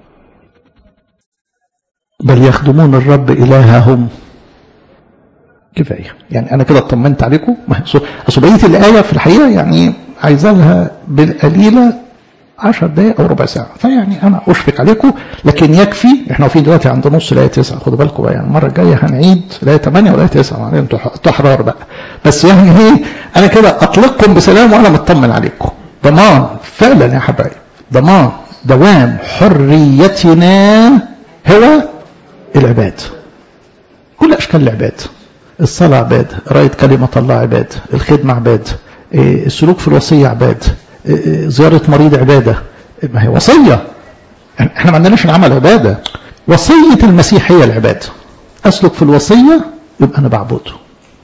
بل يخدمون الرب إلههم. كفاية يعني، أنا كده اطمنت عليكم. أصل بقية الآية في الحقيقة يعني عايزة لها بالقليلة 10 دقائق أو ربع ساعة، فيعني أنا أشفق عليكم، لكن يكفي. إحنا واقفين دلوقتي عند نص الآية 9، خدوا بالكم بقى، يعني المرة الجاية هنعيد الآية 8 والآية 9، يعني أنتوا أحرار بقى. بس يعني إيه، أنا كده أطلقكم بسلام وأنا مطمن عليكم. ضمان فعلا يا حبايب، ضمان دوام حريتنا هو العبادة. كل أشكال العبادة، الصلاة عبادة، قراءة كلمة الله عبادة، الخدمة عبادة، السلوك في الوصية عبادة، زيارة مريض عبادة. ما هي وصية، احنا ما عندناش العمل عبادة. وصية المسيح هي العبادة. أسلك في الوصية يبقى أنا بعبده.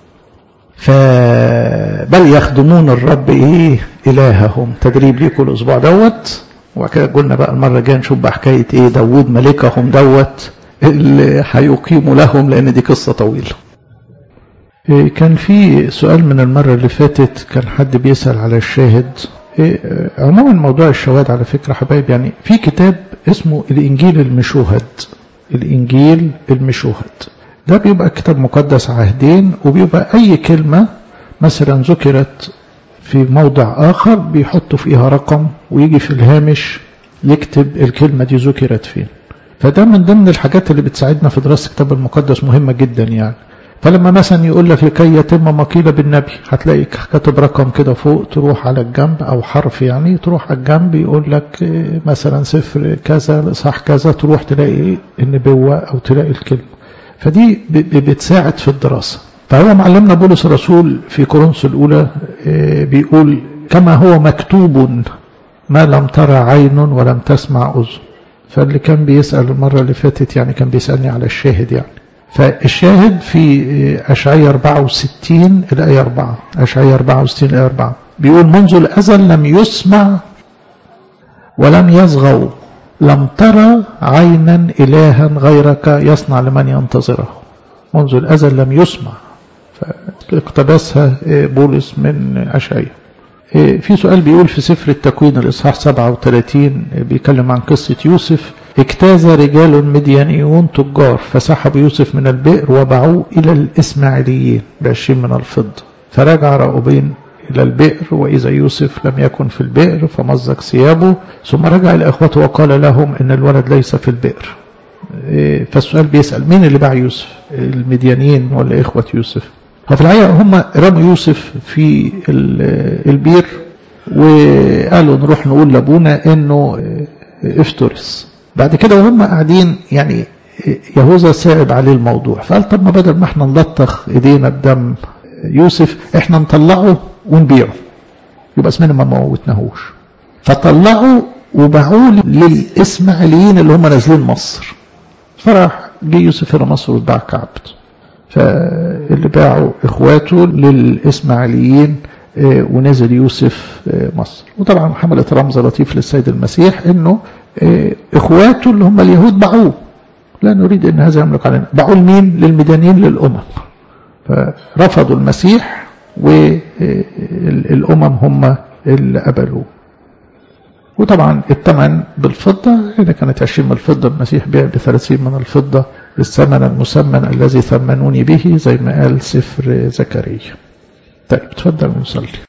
بل يخدمون الرب إيه إلههم. تدريب ليكم الأسبوع دوت، وكده قلنا بقى المرة الجاية نشوف بقى حكاية إيه داود ملكهم دوت اللي هيقيموا لهم، لأن دي قصة طويلة. كان في سؤال من المرة اللي فاتت، كان حد بيسأل على الشاهد. عموما موضوع الشواهد على فكرة حبايب، يعني في كتاب اسمه الإنجيل المشوهد. الإنجيل المشوهد ده بيبقى كتاب مقدس عهدين، وبيبقى أي كلمة مثلا ذكرت في موضع آخر بيحطوا فيها رقم، ويجي في الهامش يكتب الكلمة دي ذكرت فين. فده من ضمن الحاجات اللي بتساعدنا في دراسة الكتاب المقدس، مهمة جدا يعني. فلما مثلا يقول لك لكي يتم ما قيل بالنبي، هتلاقي كاتب رقم كده فوق، تروح على الجنب او حرف يعني، تروح على الجنب يقول لك مثلا سفر كذا الاصحاح كذا، تروح تلاقي النبوة او تلاقي الكلمة. فدي بتساعد في الدراسة. فهو معلمنا بولس الرسول في كورنثوس الأولى بيقول كما هو مكتوب ما لم ترى عين ولم تسمع أذن. فاللي كان بيسأل المرة اللي فاتت يعني كان بيسألني على الشاهد يعني. فالشاهد في أشعياء 64 الآية 4. أشعياء 64 الآية 4 بيقول منذ الأزل لم يسمع ولم يصغوا، لم ترى عينا إلها غيرك يصنع لمن ينتظره. منذ الأزل لم يسمع، فاقتبسها بولس من أشعياء. في سؤال بيقول في سفر التكوين الإصحاح 37 بيتكلم عن قصة يوسف. اجتاز رجال مديانيون تجار فسحبوا يوسف من البئر وباعوه إلى الإسماعيليين ب20 من الفضة. فرجع راؤوبين إلى البئر وإذا يوسف لم يكن في البئر فمزق ثيابه، ثم رجع إلى إخوته وقال لهم إن الولد ليس في البئر. فالسؤال بيسأل مين اللي باع يوسف، المديانيين ولا إخوة يوسف؟ ففي الحقيقة هم رموا يوسف في البير وقالوا نروح نقول لابونا إنه افترس. بعد كده وهم قاعدين يعني يهوذا صعب عليه الموضوع، فقال طب ما بدل ما احنا نلطخ ايدينا بدم يوسف احنا نطلعه ونبيعه يبقى اسمنا ما موتناهوش. فطلعوا وباعوه للإسماعيليين اللي هم نازلين مصر. فراح جه يوسف الى مصر واتباع كعبد. فاللي باعوا اخواته للإسماعيليين ونزل يوسف مصر. وطبعا حملت رمز لطيف للسيد المسيح انه اخواته اللي هم اليهود باعوه، لا نريد ان هذا يملك علينا. باعوه لمين؟ للمديانين، للامم. فرفضوا المسيح والامم هم اللي قبلوه. وطبعا الثمن بالفضة، هنا كانت 20 من الفضة، المسيح بيع ب30 من الفضة الثمن المسمن الذي ثمنوني به، زي ما قال سفر زكريا. طيب تفضل نصلي.